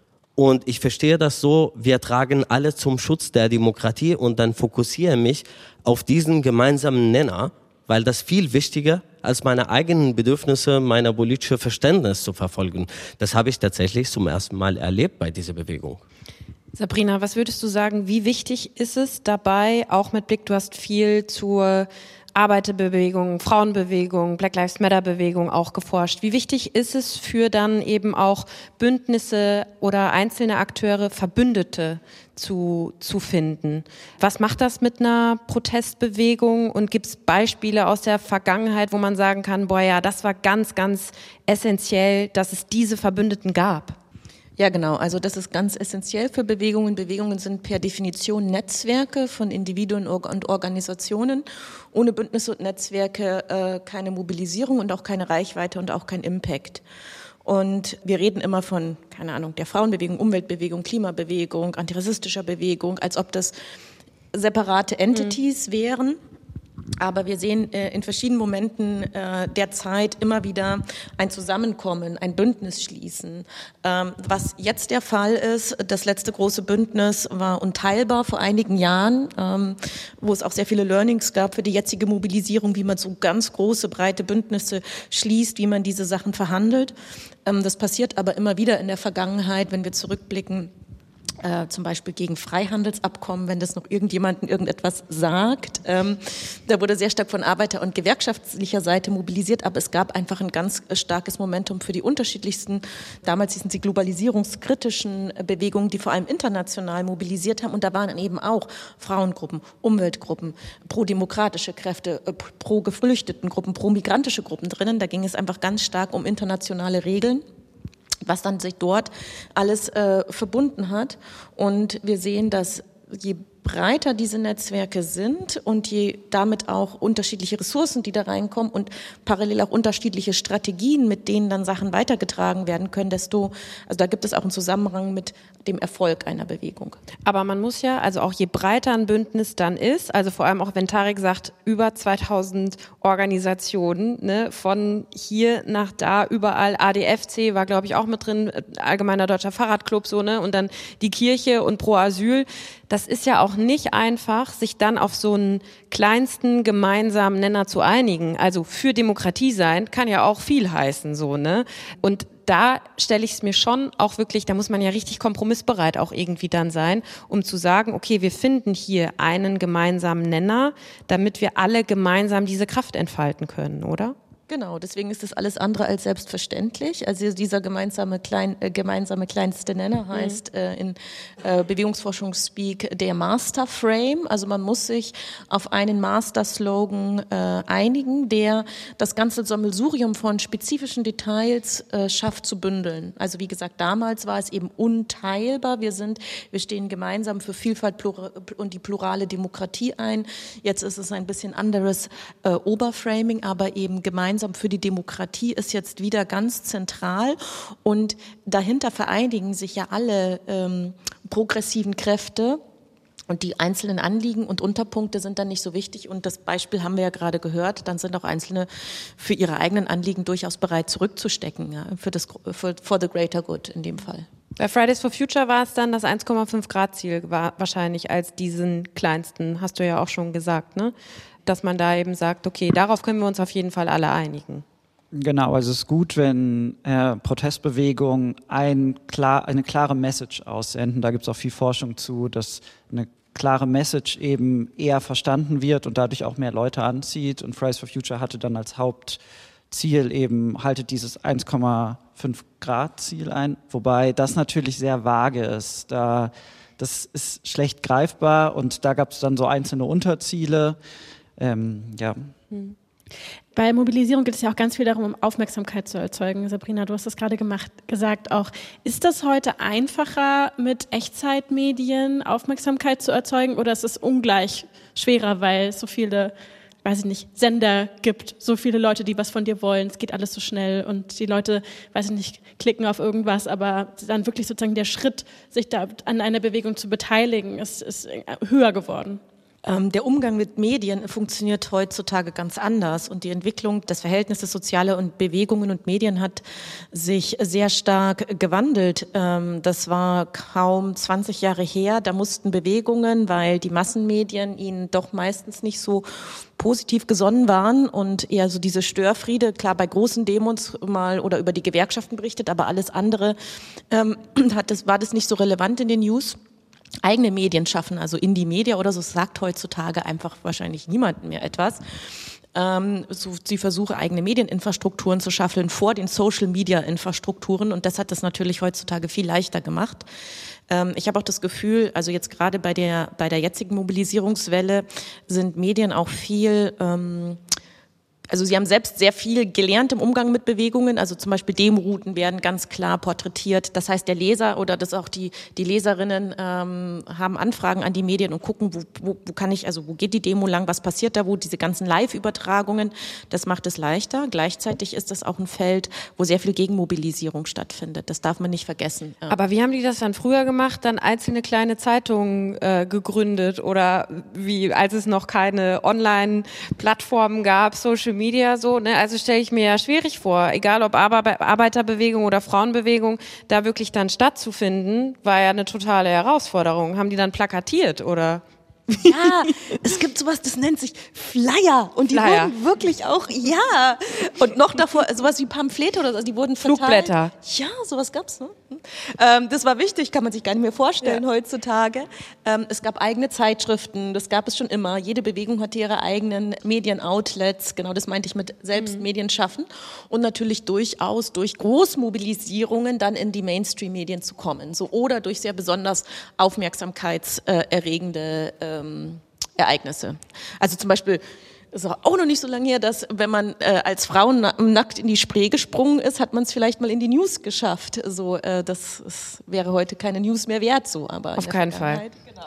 Und ich verstehe das so, wir tragen alle zum Schutz der Demokratie und dann fokussiere mich auf diesen gemeinsamen Nenner, weil das viel wichtiger als meine eigenen Bedürfnisse, meine politische Verständnis zu verfolgen. Das habe ich tatsächlich zum ersten Mal erlebt bei dieser Bewegung. Sabrina, was würdest du sagen, wie wichtig ist es dabei, auch mit Blick, du hast viel zur Arbeiterbewegung, Frauenbewegung, Black Lives Matter Bewegung auch geforscht. Wie wichtig ist es für dann eben auch Bündnisse oder einzelne Akteure, Verbündete zu, zu finden? Was macht das mit einer Protestbewegung und gibt es Beispiele aus der Vergangenheit, wo man sagen kann, boah ja, das war ganz, ganz essentiell, dass es diese Verbündeten gab? Ja, genau. Also das ist ganz essentiell für Bewegungen. Bewegungen sind per Definition Netzwerke von Individuen und Organisationen. Ohne Bündnisse und Netzwerke äh, keine Mobilisierung und auch keine Reichweite und auch kein Impact. Und wir reden immer von, keine Ahnung, der Frauenbewegung, Umweltbewegung, Klimabewegung, antirassistischer Bewegung, als ob das separate Entities mhm. wären. Aber wir sehen äh, in verschiedenen Momenten äh, der Zeit immer wieder ein Zusammenkommen, ein Bündnis schließen. Ähm, was jetzt der Fall ist, das letzte große Bündnis war unteilbar vor einigen Jahren, ähm, wo es auch sehr viele Learnings gab für die jetzige Mobilisierung, wie man so ganz große, breite Bündnisse schließt, wie man diese Sachen verhandelt. Ähm, das passiert aber immer wieder in der Vergangenheit, wenn wir zurückblicken. Äh, zum Beispiel gegen Freihandelsabkommen, wenn das noch irgendjemandem irgendetwas sagt. Ähm, da wurde sehr stark von Arbeiter- und gewerkschaftlicher Seite mobilisiert, aber es gab einfach ein ganz starkes Momentum für die unterschiedlichsten, damals hießen sie globalisierungskritischen Bewegungen, die vor allem international mobilisiert haben. Und da waren dann eben auch Frauengruppen, Umweltgruppen, pro-demokratische Kräfte, äh, pro-Geflüchtetengruppen, pro-migrantische Gruppen drinnen. Da ging es einfach ganz stark um internationale Regeln, was dann sich dort alles äh, verbunden hat. Und wir sehen, dass je breiter diese Netzwerke sind und je damit auch unterschiedliche Ressourcen, die da reinkommen und parallel auch unterschiedliche Strategien, mit denen dann Sachen weitergetragen werden können, desto, also da gibt es auch einen Zusammenhang mit dem Erfolg einer Bewegung. Aber man muss ja, also auch je breiter ein Bündnis dann ist, also vor allem auch wenn Tarek sagt, über zweitausend Organisationen, ne, von hier nach da, überall, A D F C war glaube ich auch mit drin, Allgemeiner Deutscher Fahrradclub, so, ne, und dann die Kirche und Pro Asyl. Das ist ja auch nicht einfach, sich dann auf so einen kleinsten gemeinsamen Nenner zu einigen. Also für Demokratie sein kann ja auch viel heißen, so, ne? Und da stelle ich es mir schon auch wirklich, da muss man ja richtig kompromissbereit auch irgendwie dann sein, um zu sagen, okay, wir finden hier einen gemeinsamen Nenner, damit wir alle gemeinsam diese Kraft entfalten können, oder? Genau, deswegen ist das alles andere als selbstverständlich. Also dieser gemeinsame, klein, äh, gemeinsame kleinste Nenner heißt mhm. äh, in äh, Bewegungsforschungsspeak der Master Frame. Also man muss sich auf einen Master-Slogan äh, einigen, der das ganze Sammelsurium von spezifischen Details äh, schafft zu bündeln. Also wie gesagt, damals war es eben unteilbar. Wir sind, wir stehen gemeinsam für Vielfalt plura- und die plurale Demokratie ein. Jetzt ist es ein bisschen anderes äh, Oberframing, aber eben gemeinsam für die Demokratie ist jetzt wieder ganz zentral und dahinter vereinigen sich ja alle ähm, progressiven Kräfte und die einzelnen Anliegen und Unterpunkte sind dann nicht so wichtig und das Beispiel haben wir ja gerade gehört, dann sind auch Einzelne für ihre eigenen Anliegen durchaus bereit zurückzustecken, ja, für das für, for the greater good in dem Fall. Bei Fridays for Future war es dann das eins Komma fünf Grad Ziel war wahrscheinlich als diesen kleinsten, hast du ja auch schon gesagt, ne? Dass man da eben sagt, okay, darauf können wir uns auf jeden Fall alle einigen. Genau, also es ist gut, wenn äh, Protestbewegungen ein, klar, eine klare Message aussenden. Da gibt es auch viel Forschung zu, dass eine klare Message eben eher verstanden wird und dadurch auch mehr Leute anzieht. Und Fridays for Future hatte dann als Hauptziel eben, haltet dieses eins Komma fünf Grad Ziel ein, wobei das natürlich sehr vage ist. Da, das ist schlecht greifbar und da gab es dann so einzelne Unterziele. Ähm, ja. Bei Mobilisierung geht es ja auch ganz viel darum, um Aufmerksamkeit zu erzeugen. Sabrina, du hast das gerade gemacht, gesagt auch. Ist das heute einfacher, mit Echtzeitmedien Aufmerksamkeit zu erzeugen oder ist es ungleich schwerer, weil es so viele, weiß ich nicht, Sender gibt, so viele Leute, die was von dir wollen, es geht alles so schnell und die Leute, weiß ich nicht, klicken auf irgendwas, aber dann wirklich sozusagen der Schritt, sich da an einer Bewegung zu beteiligen, ist, ist höher geworden? Ähm, der Umgang mit Medien funktioniert heutzutage ganz anders und die Entwicklung des Verhältnisses sozialer und Bewegungen und Medien hat sich sehr stark gewandelt. Ähm, das war kaum zwanzig Jahre her, da mussten Bewegungen, weil die Massenmedien ihnen doch meistens nicht so positiv gesonnen waren und eher so diese Störfriede, klar bei großen Demos mal oder über die Gewerkschaften berichtet, aber alles andere ähm, hat das, war das nicht so relevant in den News. Eigene Medien schaffen, also Indie-Media oder so, sagt heutzutage einfach wahrscheinlich niemandem mehr etwas. Ähm, so, sie versuchen, eigene Medieninfrastrukturen zu schaffen vor den Social-Media-Infrastrukturen und das hat das natürlich heutzutage viel leichter gemacht. Ähm, ich habe auch das Gefühl, also jetzt gerade bei der, bei der jetzigen Mobilisierungswelle sind Medien auch viel... Ähm, Also sie haben selbst sehr viel gelernt im Umgang mit Bewegungen, also zum Beispiel Demorouten werden ganz klar porträtiert. Das heißt, der Leser oder das auch die die Leserinnen ähm, haben Anfragen an die Medien und gucken, wo, wo, wo kann ich, also wo geht die Demo lang, was passiert da, wo diese ganzen Live-Übertragungen, das macht es leichter. Gleichzeitig ist das auch ein Feld, wo sehr viel Gegenmobilisierung stattfindet. Das darf man nicht vergessen. Aber wie haben die das dann früher gemacht? Dann einzelne kleine Zeitungen äh, gegründet oder wie, als es noch keine Online-Plattformen gab, Social Media so, ne? Also stelle ich mir ja schwierig vor, egal ob Arbeiterbewegung oder Frauenbewegung, da wirklich dann stattzufinden, war ja eine totale Herausforderung. Haben die dann plakatiert oder? Ja, es gibt sowas, das nennt sich Flyer und die Flyer. wurden wirklich auch, ja, und noch davor sowas wie Pamphlete oder so, die wurden verteilt. Flugblätter. Ja, sowas gab's, ne? Ähm, das war wichtig, kann man sich gar nicht mehr vorstellen ja. heutzutage. Ähm, es gab eigene Zeitschriften, das gab es schon immer. Jede Bewegung hatte ihre eigenen Medienoutlets, genau das meinte ich mit selbst mhm. Medien schaffen und natürlich durchaus durch Großmobilisierungen dann in die Mainstream-Medien zu kommen, so oder durch sehr besonders aufmerksamkeitserregende ähm, Ereignisse. Also zum Beispiel, das ist auch noch nicht so lange her, dass wenn man äh, als Frau na- nackt in die Spree gesprungen ist, hat man es vielleicht mal in die News geschafft. So, äh, das ist, wäre heute keine News mehr wert, so. Aber auf keinen Fall. Genau.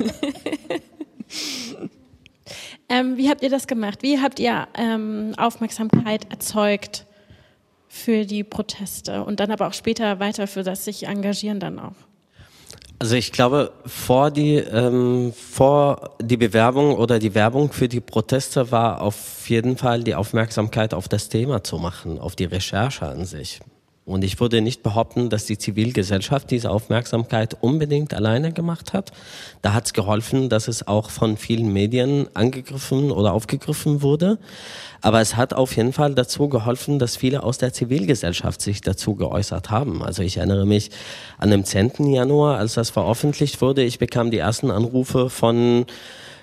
ähm, wie habt ihr das gemacht? Wie habt ihr ähm, Aufmerksamkeit erzeugt für die Proteste und dann aber auch später weiter für das sich engagieren dann auch? Also ich glaube, vor die, ähm, vor die Bewerbung oder die Werbung für die Proteste war auf jeden Fall die Aufmerksamkeit auf das Thema zu machen, auf die Recherche an sich. Und ich würde nicht behaupten, dass die Zivilgesellschaft diese Aufmerksamkeit unbedingt alleine gemacht hat. Da hat es geholfen, dass es auch von vielen Medien angegriffen oder aufgegriffen wurde. Aber es hat auf jeden Fall dazu geholfen, dass viele aus der Zivilgesellschaft sich dazu geäußert haben. Also ich erinnere mich an den zehnten Januar, als das veröffentlicht wurde. Ich bekam die ersten Anrufe von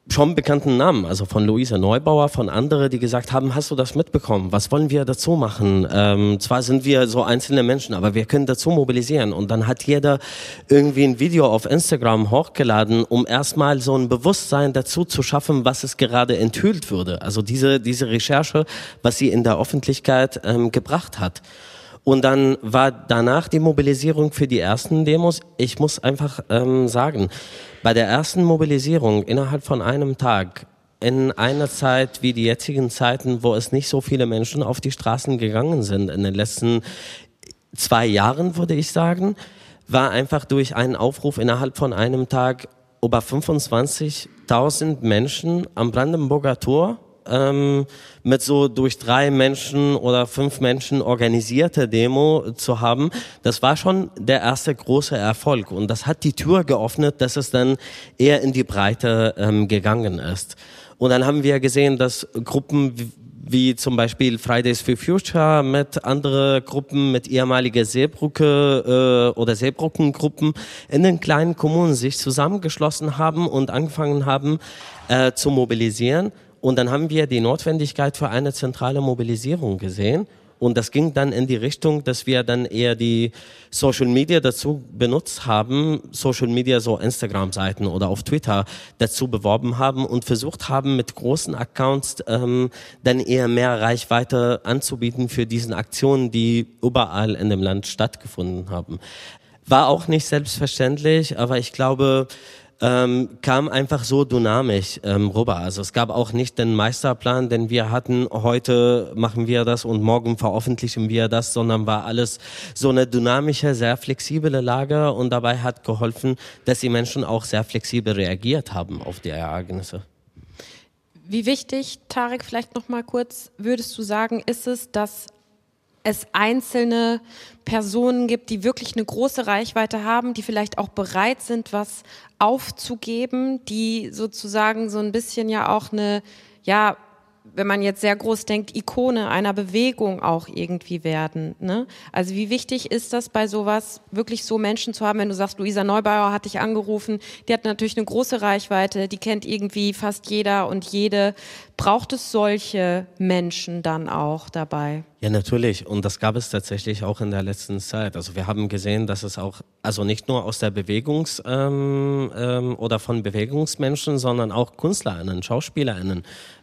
schon bekannten Namen, also von Luisa Neubauer, von anderen, die gesagt haben, hast du das mitbekommen? Was wollen wir dazu machen? Ähm, zwar sind wir so einzelne Menschen, aber wir können dazu mobilisieren. Und dann hat jeder irgendwie ein Video auf Instagram hochgeladen, um erstmal so ein Bewusstsein dazu zu schaffen, was es gerade enthüllt würde. Also diese, diese Recherche, was sie in der Öffentlichkeit ähm, gebracht hat. Und dann war danach die Mobilisierung für die ersten Demos. Ich muss einfach ähm, sagen, bei der ersten Mobilisierung innerhalb von einem Tag, in einer Zeit wie die jetzigen Zeiten, wo es nicht so viele Menschen auf die Straßen gegangen sind, in den letzten zwei Jahren, würde ich sagen, war einfach durch einen Aufruf innerhalb von einem Tag über fünfundzwanzigtausend Menschen am Brandenburger Tor, Ähm, mit so durch drei Menschen oder fünf Menschen organisierte Demo zu haben, das war schon der erste große Erfolg. Und das hat die Tür geöffnet, dass es dann eher in die Breite ähm, gegangen ist. Und dann haben wir gesehen, dass Gruppen wie, wie zum Beispiel Fridays for Future mit anderen Gruppen, mit ehemaligen Seebrücke äh, oder Seebrückengruppen in den kleinen Kommunen sich zusammengeschlossen haben und angefangen haben äh, zu mobilisieren. Und dann haben wir die Notwendigkeit für eine zentrale Mobilisierung gesehen. Und das ging dann in die Richtung, dass wir dann eher die Social Media dazu benutzt haben, Social Media, so Instagram-Seiten oder auf Twitter dazu beworben haben und versucht haben, mit großen Accounts ähm, dann eher mehr Reichweite anzubieten für diesen Aktionen, die überall in dem Land stattgefunden haben. War auch nicht selbstverständlich, aber ich glaube, Ähm, kam einfach so dynamisch ähm, rüber. Also es gab auch nicht den Meisterplan, den wir hatten, heute machen wir das und morgen veröffentlichen wir das, sondern war alles so eine dynamische, sehr flexible Lage und dabei hat geholfen, dass die Menschen auch sehr flexibel reagiert haben auf die Ereignisse. Wie wichtig, Tarek, vielleicht noch mal kurz, würdest du sagen, ist es, dass es einzelne Personen gibt, die wirklich eine große Reichweite haben, die vielleicht auch bereit sind, was aufzugeben, die sozusagen so ein bisschen ja auch eine, ja, wenn man jetzt sehr groß denkt, Ikone einer Bewegung auch irgendwie werden, ne? Also wie wichtig ist das bei sowas, wirklich so Menschen zu haben, wenn du sagst, Luisa Neubauer hat dich angerufen, die hat natürlich eine große Reichweite, die kennt irgendwie fast jeder und jede. Braucht es solche Menschen dann auch dabei? Ja, natürlich. Und das gab es tatsächlich auch in der letzten Zeit. Also wir haben gesehen, dass es auch, also nicht nur aus der Bewegungs- ähm, ähm, oder von Bewegungsmenschen, sondern auch KünstlerInnen, SchauspielerInnen.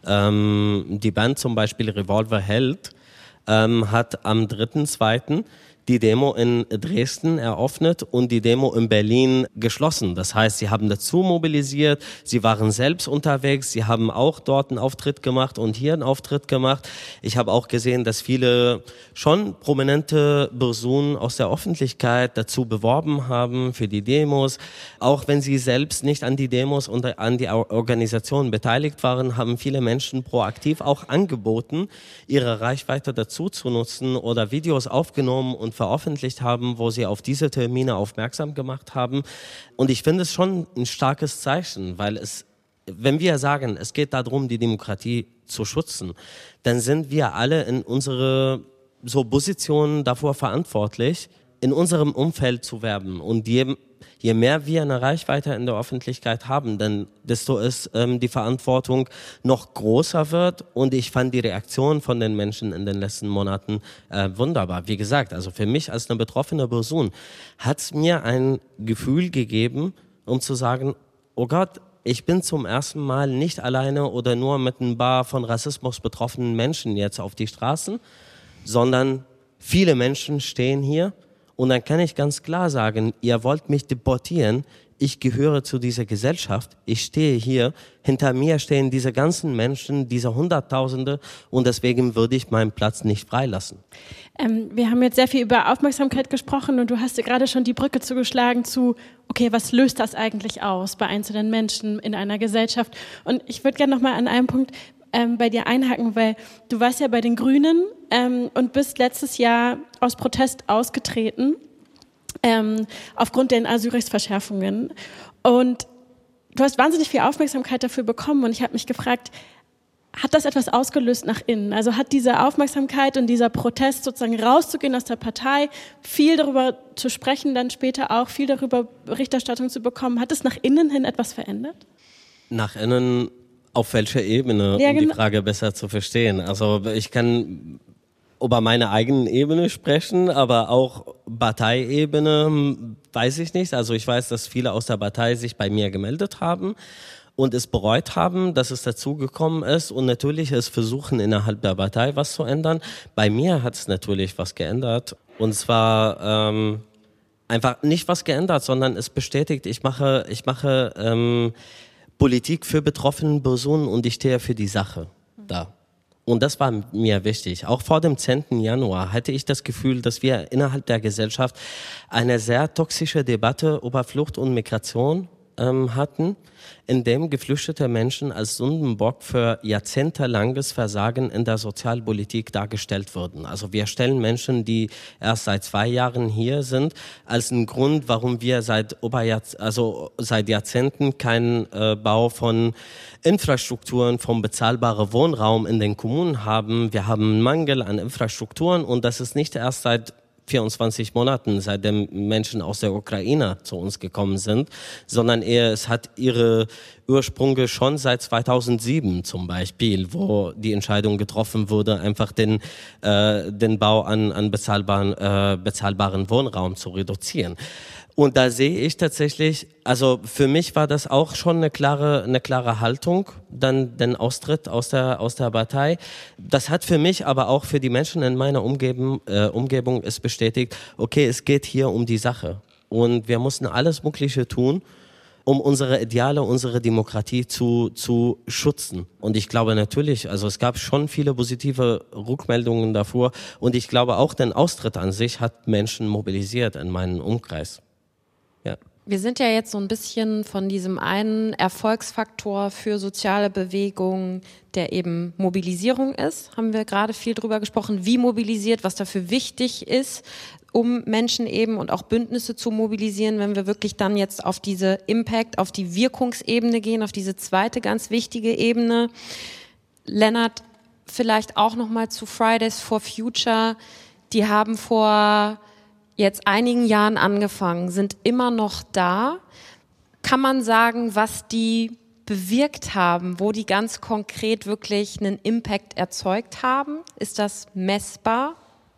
Ähm, die Band zum Beispiel Revolver Held ähm, hat am dritten zweiten die Demo in Dresden eröffnet und die Demo in Berlin geschlossen. Das heißt, sie haben dazu mobilisiert, sie waren selbst unterwegs, sie haben auch dort einen Auftritt gemacht und hier einen Auftritt gemacht. Ich habe auch gesehen, dass viele schon prominente Personen aus der Öffentlichkeit dazu beworben haben für die Demos. Auch wenn sie selbst nicht an die Demos und an die Organisation beteiligt waren, haben viele Menschen proaktiv auch angeboten, ihre Reichweite dazu zu nutzen oder Videos aufgenommen und veröffentlicht haben, wo sie auf diese Termine aufmerksam gemacht haben. Und ich finde es schon ein starkes Zeichen, weil es, wenn wir sagen, es geht darum, die Demokratie zu schützen, dann sind wir alle in unsere so Positionen davor verantwortlich, in unserem Umfeld zu werben. Und je, je mehr wir eine Reichweite in der Öffentlichkeit haben, dann desto ist ähm, die Verantwortung noch größer wird. Und ich fand die Reaktion von den Menschen in den letzten Monaten äh, wunderbar. Wie gesagt, also für mich als eine betroffene Person hat es mir ein Gefühl gegeben, um zu sagen, oh Gott, ich bin zum ersten Mal nicht alleine oder nur mit ein paar von Rassismus betroffenen Menschen jetzt auf die Straßen, sondern viele Menschen stehen hier. Und dann kann ich ganz klar sagen, ihr wollt mich deportieren, ich gehöre zu dieser Gesellschaft, ich stehe hier, hinter mir stehen diese ganzen Menschen, diese Hunderttausende und deswegen würde ich meinen Platz nicht freilassen. Ähm, wir haben jetzt sehr viel über Aufmerksamkeit gesprochen und du hast dir gerade schon die Brücke zugeschlagen zu, okay, was löst das eigentlich aus bei einzelnen Menschen in einer Gesellschaft? Und ich würde gerne noch mal an einem Punkt ähm, bei dir einhaken, weil du warst ja bei den Grünen ähm, und bist letztes Jahr aus Protest ausgetreten, ähm, aufgrund der Asylrechtsverschärfungen. Und du hast wahnsinnig viel Aufmerksamkeit dafür bekommen und ich habe mich gefragt, hat das etwas ausgelöst nach innen? Also hat diese Aufmerksamkeit und dieser Protest sozusagen rauszugehen aus der Partei, viel darüber zu sprechen, dann später auch viel darüber Berichterstattung zu bekommen, hat es nach innen hin etwas verändert? Nach innen auf welcher Ebene, Ja, um die genau. Frage besser zu verstehen. Also ich kann über meine eigene Ebene sprechen, aber auch Parteiebene weiß ich nicht. Also ich weiß, dass viele aus der Partei sich bei mir gemeldet haben und es bereut haben, dass es dazugekommen ist und natürlich es versuchen innerhalb der Partei was zu ändern. Bei mir hat es natürlich was geändert und zwar ähm, einfach nicht was geändert, sondern es bestätigt, ich mache, ich mache ähm, Politik für betroffene Personen und ich stehe für die Sache da. Und das war mir wichtig. Auch vor dem zehnten Januar hatte ich das Gefühl, dass wir innerhalb der Gesellschaft eine sehr toxische Debatte über Flucht und Migration ähm, hatten, in dem geflüchtete Menschen als Sündenbock für jahrzehntelanges Versagen in der Sozialpolitik dargestellt wurden. Also wir stellen Menschen, die erst seit zwei Jahren hier sind, als einen Grund, warum wir seit Oberjahrz- also seit Jahrzehnten keinen äh, Bau von Infrastrukturen, vom bezahlbaren Wohnraum in den Kommunen haben. Wir haben einen Mangel an Infrastrukturen und das ist nicht erst seit vierundzwanzig Monaten, seitdem Menschen aus der Ukraine zu uns gekommen sind, sondern eher, es hat ihre Ursprünge schon seit zweitausendsieben zum Beispiel, wo die Entscheidung getroffen wurde, einfach den, äh, den Bau an, an bezahlbaren, äh, bezahlbaren Wohnraum zu reduzieren. Und da sehe ich tatsächlich, also für mich war das auch schon eine klare, eine klare Haltung, dann den Austritt aus der, aus der Partei. Das hat für mich, aber auch für die Menschen in meiner Umgebung, äh, Umgebung ist bestätigt, okay, es geht hier um die Sache. Und wir mussten alles Mögliche tun, um unsere Ideale, unsere Demokratie zu, zu schützen. Und ich glaube natürlich, also es gab schon viele positive Rückmeldungen davor. Und ich glaube auch, den Austritt an sich hat Menschen mobilisiert in meinem Umkreis. Ja. Wir sind ja jetzt so ein bisschen von diesem einen Erfolgsfaktor für soziale Bewegungen, der eben Mobilisierung ist, haben wir gerade viel drüber gesprochen, wie mobilisiert, was dafür wichtig ist, um Menschen eben und auch Bündnisse zu mobilisieren, wenn wir wirklich dann jetzt auf diese Impact, auf die Wirkungsebene gehen, auf diese zweite ganz wichtige Ebene. Lennart, vielleicht auch nochmal zu Fridays for Future. Die haben vor jetzt einigen Jahren angefangen, sind immer noch da. Kann man sagen, was die bewirkt haben, wo die ganz konkret wirklich einen Impact erzeugt haben? Ist das messbar?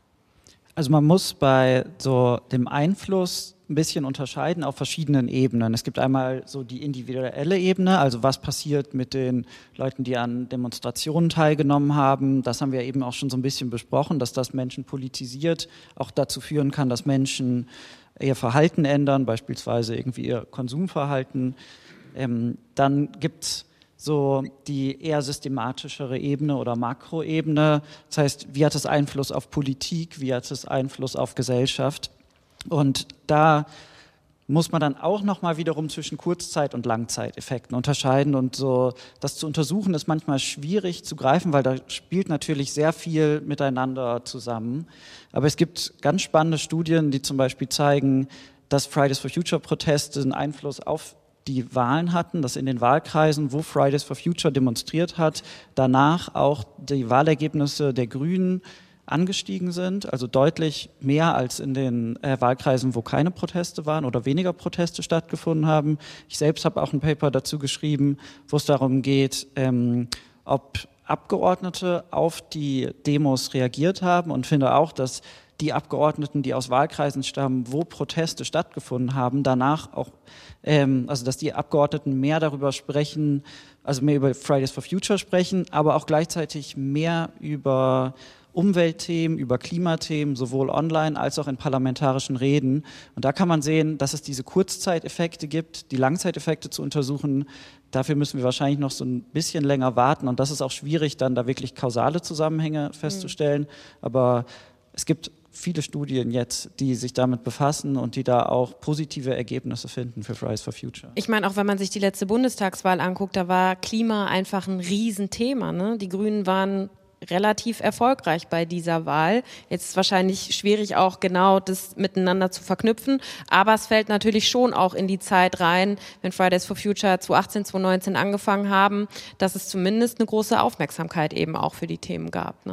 Also man muss bei so dem Einfluss ein bisschen unterscheiden auf verschiedenen Ebenen. Es gibt einmal so die individuelle Ebene, also was passiert mit den Leuten, die an Demonstrationen teilgenommen haben. Das haben wir eben auch schon so ein bisschen besprochen, dass das Menschen politisiert auch dazu führen kann, dass Menschen ihr Verhalten ändern, beispielsweise irgendwie ihr Konsumverhalten. Ähm, dann gibt's so die eher systematischere Ebene oder Makroebene. Das heißt, wie hat es Einfluss auf Politik, wie hat es Einfluss auf Gesellschaft? Und da muss man dann auch nochmal wiederum zwischen Kurzzeit- und Langzeiteffekten unterscheiden. Und so das zu untersuchen ist manchmal schwierig zu greifen, weil da spielt natürlich sehr viel miteinander zusammen. Aber es gibt ganz spannende Studien, die zum Beispiel zeigen, dass Fridays for Future Proteste einen Einfluss auf die Wahlen hatten, dass in den Wahlkreisen, wo Fridays for Future demonstriert hat, danach auch die Wahlergebnisse der Grünen angestiegen sind, also deutlich mehr als in den äh, Wahlkreisen, wo keine Proteste waren oder weniger Proteste stattgefunden haben. Ich selbst habe auch ein Paper dazu geschrieben, wo es darum geht, ähm, ob Abgeordnete auf die Demos reagiert haben und finde auch, dass die Abgeordneten, die aus Wahlkreisen stammen, wo Proteste stattgefunden haben, danach auch, ähm, also dass die Abgeordneten mehr darüber sprechen, also mehr über Fridays for Future sprechen, aber auch gleichzeitig mehr über Umweltthemen, über Klimathemen, sowohl online als auch in parlamentarischen Reden. Und da kann man sehen, dass es diese Kurzzeiteffekte gibt, die Langzeiteffekte zu untersuchen. Dafür müssen wir wahrscheinlich noch so ein bisschen länger warten. Und das ist auch schwierig, dann da wirklich kausale Zusammenhänge festzustellen. Mhm. Aber es gibt viele Studien jetzt, die sich damit befassen und die da auch positive Ergebnisse finden für Fridays for Future. Ich meine, auch wenn man sich die letzte Bundestagswahl anguckt, da war Klima einfach ein Riesenthema, ne? Die Grünen waren relativ erfolgreich bei dieser Wahl. Jetzt ist es wahrscheinlich schwierig, auch genau das miteinander zu verknüpfen, aber es fällt natürlich schon auch in die Zeit rein, wenn Fridays for Future zwanzig achtzehn, zwanzig neunzehn angefangen haben, dass es zumindest eine große Aufmerksamkeit eben auch für die Themen gab, ne?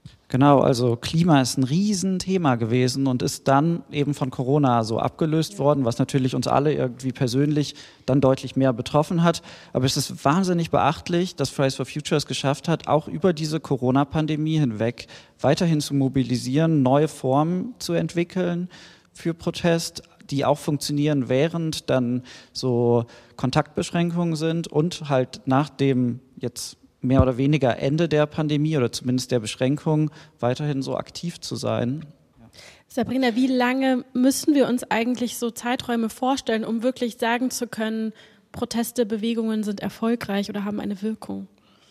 Genau, also Klima ist ein Riesenthema gewesen und ist dann eben von Corona so abgelöst worden, was natürlich uns alle irgendwie persönlich dann deutlich mehr betroffen hat. Aber es ist wahnsinnig beachtlich, dass Fridays for Future es geschafft hat, auch über diese Corona-Pandemie hinweg weiterhin zu mobilisieren, neue Formen zu entwickeln für Protest, die auch funktionieren, während dann so Kontaktbeschränkungen sind und halt nach dem jetzt mehr oder weniger Ende der Pandemie oder zumindest der Beschränkung weiterhin so aktiv zu sein. Sabrina, wie lange müssen wir uns eigentlich so Zeiträume vorstellen, um wirklich sagen zu können, Proteste, Bewegungen sind erfolgreich oder haben eine Wirkung?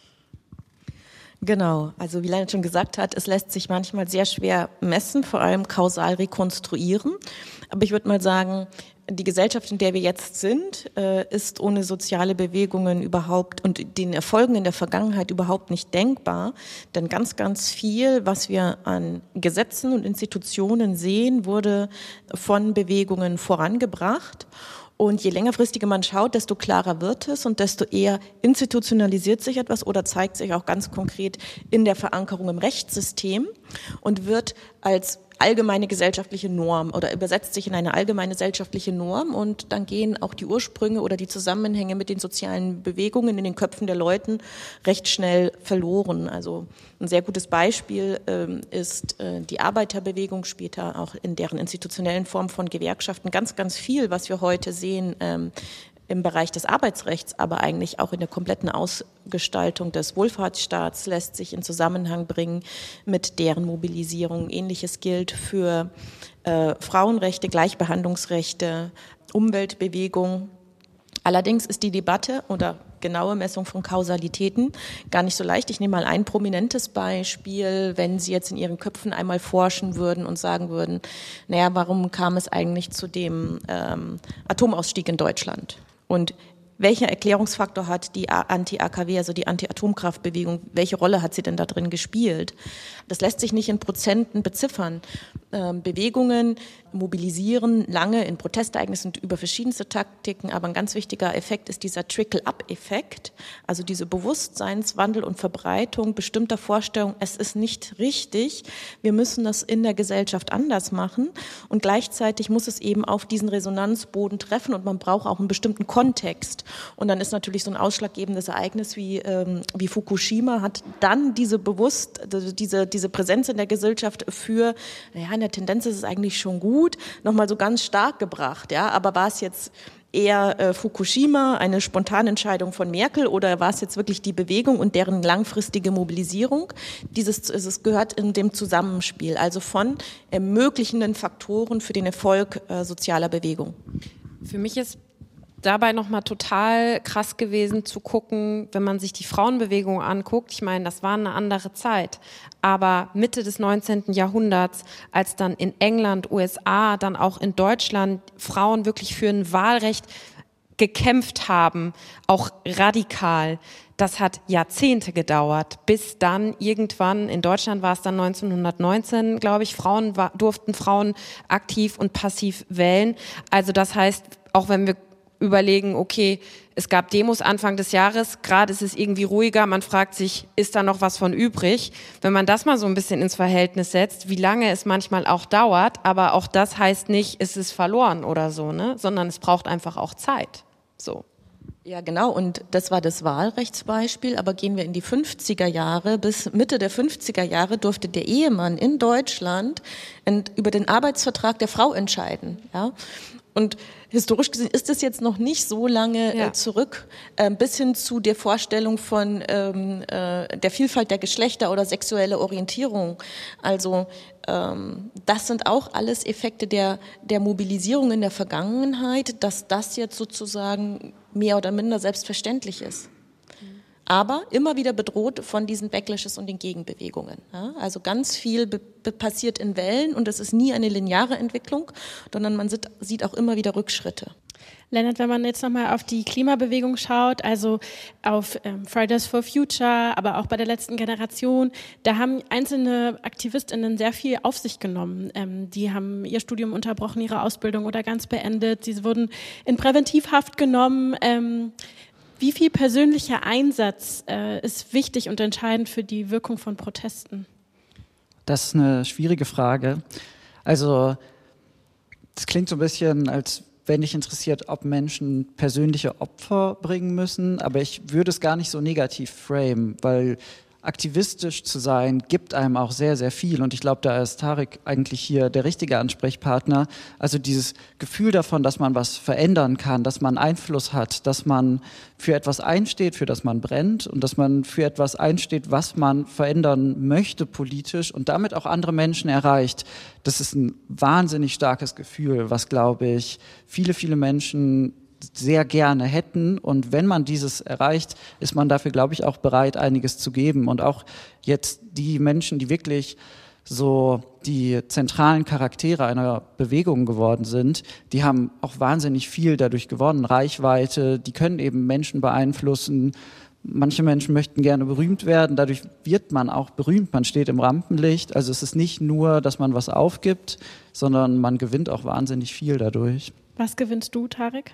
Genau, also wie Leinert schon gesagt hat, es lässt sich manchmal sehr schwer messen, vor allem kausal rekonstruieren. Aber ich würde mal sagen, die Gesellschaft, in der wir jetzt sind, ist ohne soziale Bewegungen überhaupt und den Erfolgen in der Vergangenheit überhaupt nicht denkbar. Denn ganz, ganz viel, was wir an Gesetzen und Institutionen sehen, wurde von Bewegungen vorangebracht. Und je längerfristiger man schaut, desto klarer wird es und desto eher institutionalisiert sich etwas oder zeigt sich auch ganz konkret in der Verankerung im Rechtssystem und wird als allgemeine gesellschaftliche Norm oder übersetzt sich in eine allgemeine gesellschaftliche Norm und dann gehen auch die Ursprünge oder die Zusammenhänge mit den sozialen Bewegungen in den Köpfen der Leuten recht schnell verloren. Also ein sehr gutes Beispiel ähm, ist äh, die Arbeiterbewegung, später auch in deren institutionellen Form von Gewerkschaften. Ganz, ganz viel, was wir heute sehen, ähm, im Bereich des Arbeitsrechts, aber eigentlich auch in der kompletten Ausgestaltung des Wohlfahrtsstaats lässt sich in Zusammenhang bringen mit deren Mobilisierung. Ähnliches gilt für äh, Frauenrechte, Gleichbehandlungsrechte, Umweltbewegung. Allerdings ist die Debatte oder genaue Messung von Kausalitäten gar nicht so leicht. Ich nehme mal ein prominentes Beispiel, wenn Sie jetzt in Ihren Köpfen einmal forschen würden und sagen würden, naja, warum kam es eigentlich zu dem ähm, Atomausstieg in Deutschland? Und welcher Erklärungsfaktor hat die Anti-A K W, also die Anti-Atomkraftbewegung, welche Rolle hat sie denn da drin gespielt? Das lässt sich nicht in Prozenten beziffern. Ähm, Bewegungen mobilisieren lange in Protestereignissen über verschiedenste Taktiken, aber ein ganz wichtiger Effekt ist dieser Trickle-up-Effekt, also diese Bewusstseinswandel und Verbreitung bestimmter Vorstellungen, es ist nicht richtig, wir müssen das in der Gesellschaft anders machen und gleichzeitig muss es eben auf diesen Resonanzboden treffen und man braucht auch einen bestimmten Kontext. Und dann ist natürlich so ein ausschlaggebendes Ereignis wie, ähm, wie Fukushima hat dann diese bewusst, diese, diese Präsenz in der Gesellschaft für, naja, in der Tendenz ist es eigentlich schon gut, nochmal so ganz stark gebracht, ja, aber war es jetzt eher äh, Fukushima, eine spontane Entscheidung von Merkel oder war es jetzt wirklich die Bewegung und deren langfristige Mobilisierung? Dieses, es gehört in dem Zusammenspiel, also von ermöglichenden Faktoren für den Erfolg äh, sozialer Bewegung. Für mich ist dabei nochmal total krass gewesen zu gucken, wenn man sich die Frauenbewegung anguckt. Ich meine, das war eine andere Zeit. Aber Mitte des neunzehnten Jahrhunderts, als dann in England, U S A, dann auch in Deutschland Frauen wirklich für ein Wahlrecht gekämpft haben, auch radikal, das hat Jahrzehnte gedauert, bis dann irgendwann, in Deutschland war es dann neunzehnhundertneunzehn, glaube ich, Frauen war, durften Frauen aktiv und passiv wählen. Also das heißt, auch wenn wir überlegen, okay, es gab Demos Anfang des Jahres, gerade ist es irgendwie ruhiger, man fragt sich, ist da noch was von übrig? Wenn man das mal so ein bisschen ins Verhältnis setzt, wie lange es manchmal auch dauert, aber auch das heißt nicht, es ist verloren oder so, ne? Sondern es braucht einfach auch Zeit, so. Ja, genau. Und das war das Wahlrechtsbeispiel. Aber gehen wir in die fünfziger Jahre. Bis Mitte der fünfziger Jahre durfte der Ehemann in Deutschland über den Arbeitsvertrag der Frau entscheiden. Ja. Und historisch gesehen ist es jetzt noch nicht so lange ja. äh, zurück, äh, bis hin zu der Vorstellung von ähm, äh, der Vielfalt der Geschlechter oder sexuelle Orientierung. Also ähm, das sind auch alles Effekte der, der Mobilisierung in der Vergangenheit, dass das jetzt sozusagen mehr oder minder selbstverständlich ist. Aber immer wieder bedroht von diesen Backlashes und den Gegenbewegungen. Ja, also ganz viel be- be- passiert in Wellen und es ist nie eine lineare Entwicklung, sondern man sieht, sieht auch immer wieder Rückschritte. Lennart, wenn man jetzt nochmal auf die Klimabewegung schaut, also auf ähm, Fridays for Future, aber auch bei der letzten Generation, da haben einzelne AktivistInnen sehr viel auf sich genommen. Ähm, die haben ihr Studium unterbrochen, ihre Ausbildung oder ganz beendet. Sie wurden in Präventivhaft genommen. Ähm, Wie viel persönlicher Einsatz äh, ist wichtig und entscheidend für die Wirkung von Protesten? Das ist eine schwierige Frage. Also, das klingt so ein bisschen, als wenn dich interessiert, ob Menschen persönliche Opfer bringen müssen, aber ich würde es gar nicht so negativ framen, weil aktivistisch zu sein gibt einem auch sehr, sehr viel und ich glaube, da ist Tarek eigentlich hier der richtige Ansprechpartner. Also dieses Gefühl davon, dass man was verändern kann, dass man Einfluss hat, dass man für etwas einsteht, für das man brennt und dass man für etwas einsteht, was man verändern möchte politisch und damit auch andere Menschen erreicht. Das ist ein wahnsinnig starkes Gefühl, was, glaube ich, viele, viele Menschen sehr gerne hätten und wenn man dieses erreicht, ist man dafür, glaube ich, auch bereit, einiges zu geben und auch jetzt die Menschen, die wirklich so die zentralen Charaktere einer Bewegung geworden sind, die haben auch wahnsinnig viel dadurch gewonnen, Reichweite, die können eben Menschen beeinflussen. Manche Menschen möchten gerne berühmt werden, dadurch wird man auch berühmt, man steht im Rampenlicht, also es ist nicht nur, dass man was aufgibt, sondern man gewinnt auch wahnsinnig viel dadurch. Was gewinnst du, Tarek?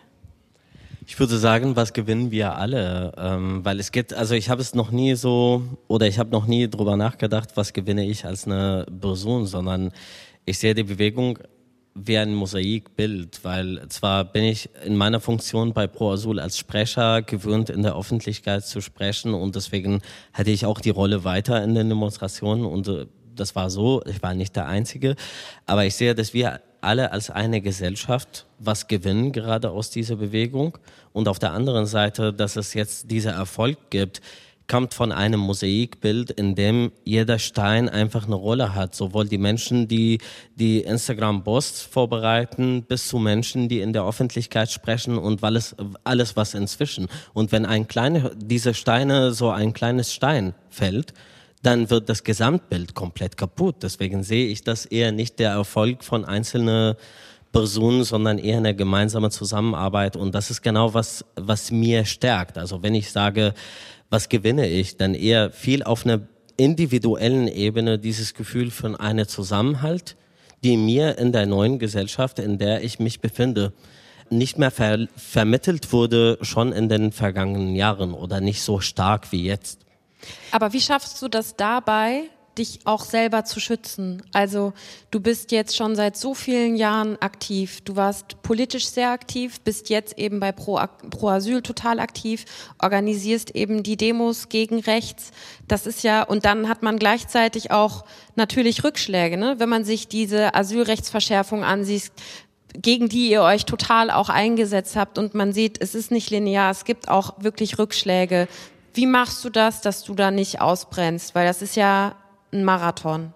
Ich würde sagen, was gewinnen wir alle, ähm, weil es gibt, also ich habe es noch nie so, oder ich habe noch nie drüber nachgedacht, was gewinne ich als eine Person, sondern ich sehe die Bewegung wie ein Mosaikbild, weil zwar bin ich in meiner Funktion bei Pro Asyl als Sprecher gewöhnt, in der Öffentlichkeit zu sprechen und deswegen hatte ich auch die Rolle weiter in den Demonstrationen und äh, das war so, ich war nicht der Einzige, aber ich sehe, dass wir alle als eine Gesellschaft was gewinnen, gerade aus dieser Bewegung. Und auf der anderen Seite, dass es jetzt dieser Erfolg gibt, kommt von einem Mosaikbild, in dem jeder Stein einfach eine Rolle hat. Sowohl die Menschen, die die Instagram-Posts vorbereiten, bis zu Menschen, die in der Öffentlichkeit sprechen und alles, alles was inzwischen. Und wenn ein kleiner, diese Steine, so ein kleines Stein fällt, dann wird das Gesamtbild komplett kaputt. Deswegen sehe ich das eher nicht der Erfolg von einzelnen Personen, sondern eher eine gemeinsame Zusammenarbeit. Und das ist genau was, was mir stärkt. Also wenn ich sage, was gewinne ich, dann eher viel auf einer individuellen Ebene dieses Gefühl von einem Zusammenhalt, die mir in der neuen Gesellschaft, in der ich mich befinde, nicht mehr ver- vermittelt wurde, schon in den vergangenen Jahren oder nicht so stark wie jetzt. Aber wie schaffst du das dabei, dich auch selber zu schützen? Also du bist jetzt schon seit so vielen Jahren aktiv. Du warst politisch sehr aktiv, bist jetzt eben bei Pro, Pro Asyl total aktiv, organisierst eben die Demos gegen rechts. Das ist ja, und dann hat man gleichzeitig auch natürlich Rückschläge, ne? Wenn man sich diese Asylrechtsverschärfung ansieht, gegen die ihr euch total auch eingesetzt habt und man sieht, es ist nicht linear, es gibt auch wirklich Rückschläge. Wie machst du das, dass du da nicht ausbrennst? Weil das ist ja ein Marathon.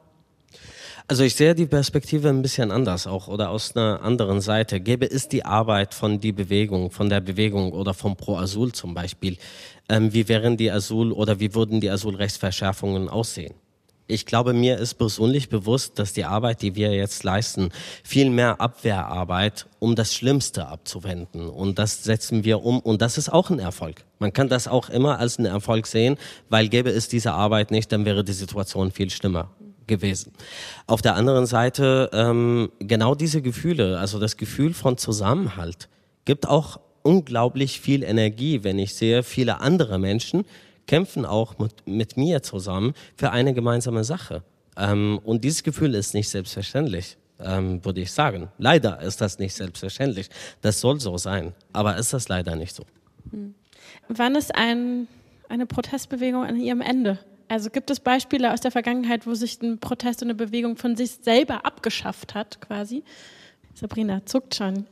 Also ich sehe die Perspektive ein bisschen anders auch oder aus einer anderen Seite. Gäbe es die Arbeit von die Bewegung, von der Bewegung oder vom Pro Asyl zum Beispiel, ähm, wie wären die Asyl oder wie würden die Asylrechtsverschärfungen aussehen? Ich glaube, mir ist persönlich bewusst, dass die Arbeit, die wir jetzt leisten, viel mehr Abwehrarbeit, um das Schlimmste abzuwenden. Und das setzen wir um. Und das ist auch ein Erfolg. Man kann das auch immer als einen Erfolg sehen, weil gäbe es diese Arbeit nicht, dann wäre die Situation viel schlimmer gewesen. Auf der anderen Seite, ähm, genau diese Gefühle, also das Gefühl von Zusammenhalt, gibt auch unglaublich viel Energie, wenn ich sehe, viele andere Menschen kämpfen auch mit, mit mir zusammen für eine gemeinsame Sache. Ähm, und dieses Gefühl ist nicht selbstverständlich, ähm, würde ich sagen. Leider ist das nicht selbstverständlich. Das soll so sein, aber ist das leider nicht so. Hm. Wann ist ein, eine Protestbewegung an ihrem Ende? Also gibt es Beispiele aus der Vergangenheit, wo sich ein Protest und eine Bewegung von sich selber abgeschafft hat, quasi? Sabrina zuckt schon.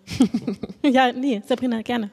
Ja, nee, Sabrina, gerne.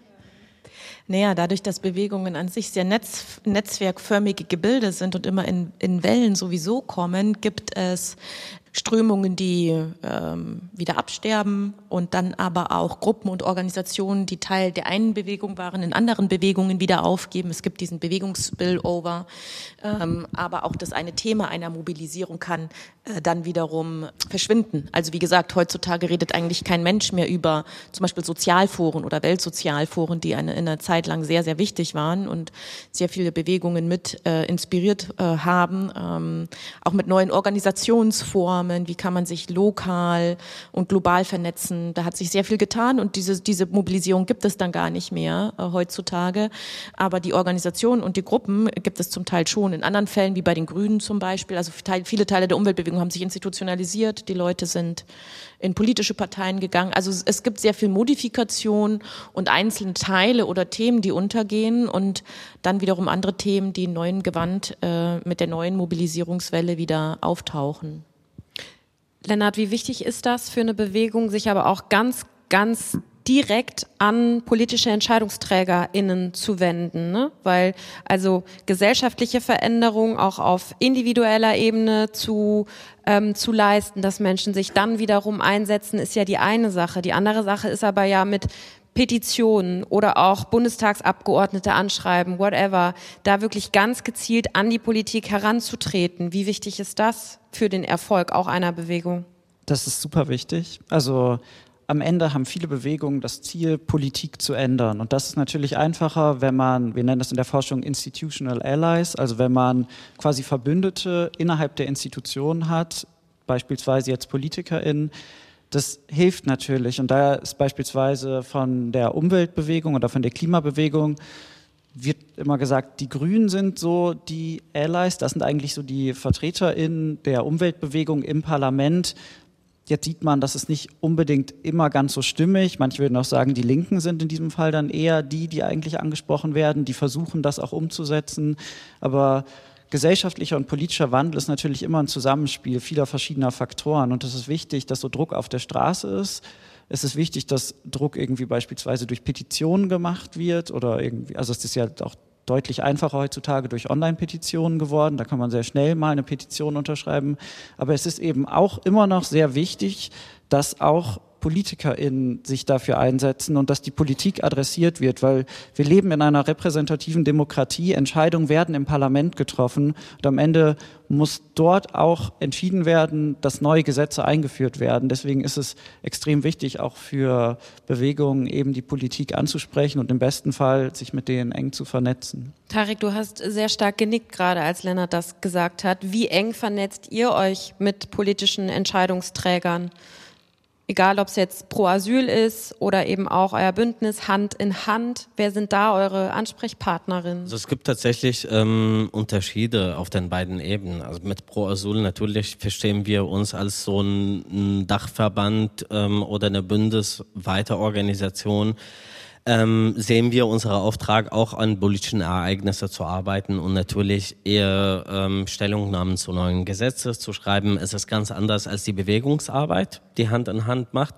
Naja, dadurch, dass Bewegungen an sich sehr netz, netzwerkförmige Gebilde sind und immer in, in Wellen sowieso kommen, gibt es Strömungen, die ähm, wieder absterben und dann aber auch Gruppen und Organisationen, die Teil der einen Bewegung waren, in anderen Bewegungen wieder aufgeben. Es gibt diesen Bewegungsspillover, ähm, aber auch das eine Thema einer Mobilisierung kann äh, dann wiederum verschwinden. Also wie gesagt, heutzutage redet eigentlich kein Mensch mehr über zum Beispiel Sozialforen oder Weltsozialforen, die eine, in einer Zeit lang sehr, sehr wichtig waren und sehr viele Bewegungen mit äh, inspiriert äh, haben, ähm, auch mit neuen Organisationsformen, Plattformen, wie kann man sich lokal und global vernetzen. Da hat sich sehr viel getan und diese, diese Mobilisierung gibt es dann gar nicht mehr äh, heutzutage. Aber die Organisationen und die Gruppen gibt es zum Teil schon. In anderen Fällen, wie bei den Grünen zum Beispiel, also viele Teile der Umweltbewegung haben sich institutionalisiert, die Leute sind in politische Parteien gegangen. Also es gibt sehr viel Modifikation und einzelne Teile oder Themen, die untergehen und dann wiederum andere Themen, die in neuem Gewand äh, mit der neuen Mobilisierungswelle wieder auftauchen. Lennart, wie wichtig ist das für eine Bewegung, sich aber auch ganz, ganz direkt an politische EntscheidungsträgerInnen zu wenden, ne? Weil also gesellschaftliche Veränderung auch auf individueller Ebene zu ähm, zu leisten, dass Menschen sich dann wiederum einsetzen, ist ja die eine Sache. Die andere Sache ist aber ja mit Petitionen oder auch Bundestagsabgeordnete anschreiben, whatever, da wirklich ganz gezielt an die Politik heranzutreten. Wie wichtig ist das für den Erfolg auch einer Bewegung? Das ist super wichtig. Also am Ende haben viele Bewegungen das Ziel, Politik zu ändern. Und das ist natürlich einfacher, wenn man, wir nennen das in der Forschung Institutional Allies, also wenn man quasi Verbündete innerhalb der Institutionen hat, beispielsweise jetzt PolitikerInnen. Das hilft natürlich. Und da ist beispielsweise von der Umweltbewegung oder von der Klimabewegung wird immer gesagt, die Grünen sind so die Allies, das sind eigentlich so die VertreterInnen der Umweltbewegung im Parlament. Jetzt sieht man, das ist nicht unbedingt immer ganz so stimmig. Manche würden auch sagen, die Linken sind in diesem Fall dann eher die, die eigentlich angesprochen werden, die versuchen, das auch umzusetzen. Aber gesellschaftlicher und politischer Wandel ist natürlich immer ein Zusammenspiel vieler verschiedener Faktoren. Und es ist wichtig, dass so Druck auf der Straße ist. Es ist wichtig, dass Druck irgendwie beispielsweise durch Petitionen gemacht wird oder irgendwie, also es ist ja auch deutlich einfacher heutzutage durch Online-Petitionen geworden. Da kann man sehr schnell mal eine Petition unterschreiben. Aber es ist eben auch immer noch sehr wichtig, dass auch PolitikerInnen sich dafür einsetzen und dass die Politik adressiert wird, weil wir leben in einer repräsentativen Demokratie. Entscheidungen werden im Parlament getroffen und am Ende muss dort auch entschieden werden, dass neue Gesetze eingeführt werden. Deswegen ist es extrem wichtig, auch für Bewegungen eben die Politik anzusprechen und im besten Fall sich mit denen eng zu vernetzen. Tarek, du hast sehr stark genickt gerade, als Lennart das gesagt hat. Wie eng vernetzt ihr euch mit politischen Entscheidungsträgern? Egal, ob es jetzt pro Asyl ist oder eben auch euer Bündnis Hand in Hand. Wer sind da eure Ansprechpartnerinnen? Also es gibt tatsächlich ähm, Unterschiede auf den beiden Ebenen. Also mit Pro Asyl natürlich verstehen wir uns als so ein, ein Dachverband ähm, oder eine bundesweite Organisation. Ähm, sehen wir unseren Auftrag auch an politischen Ereignissen zu arbeiten und natürlich eher ähm, Stellungnahmen zu neuen Gesetzen zu schreiben. Es ist ganz anders als die Bewegungsarbeit, die Hand in Hand macht.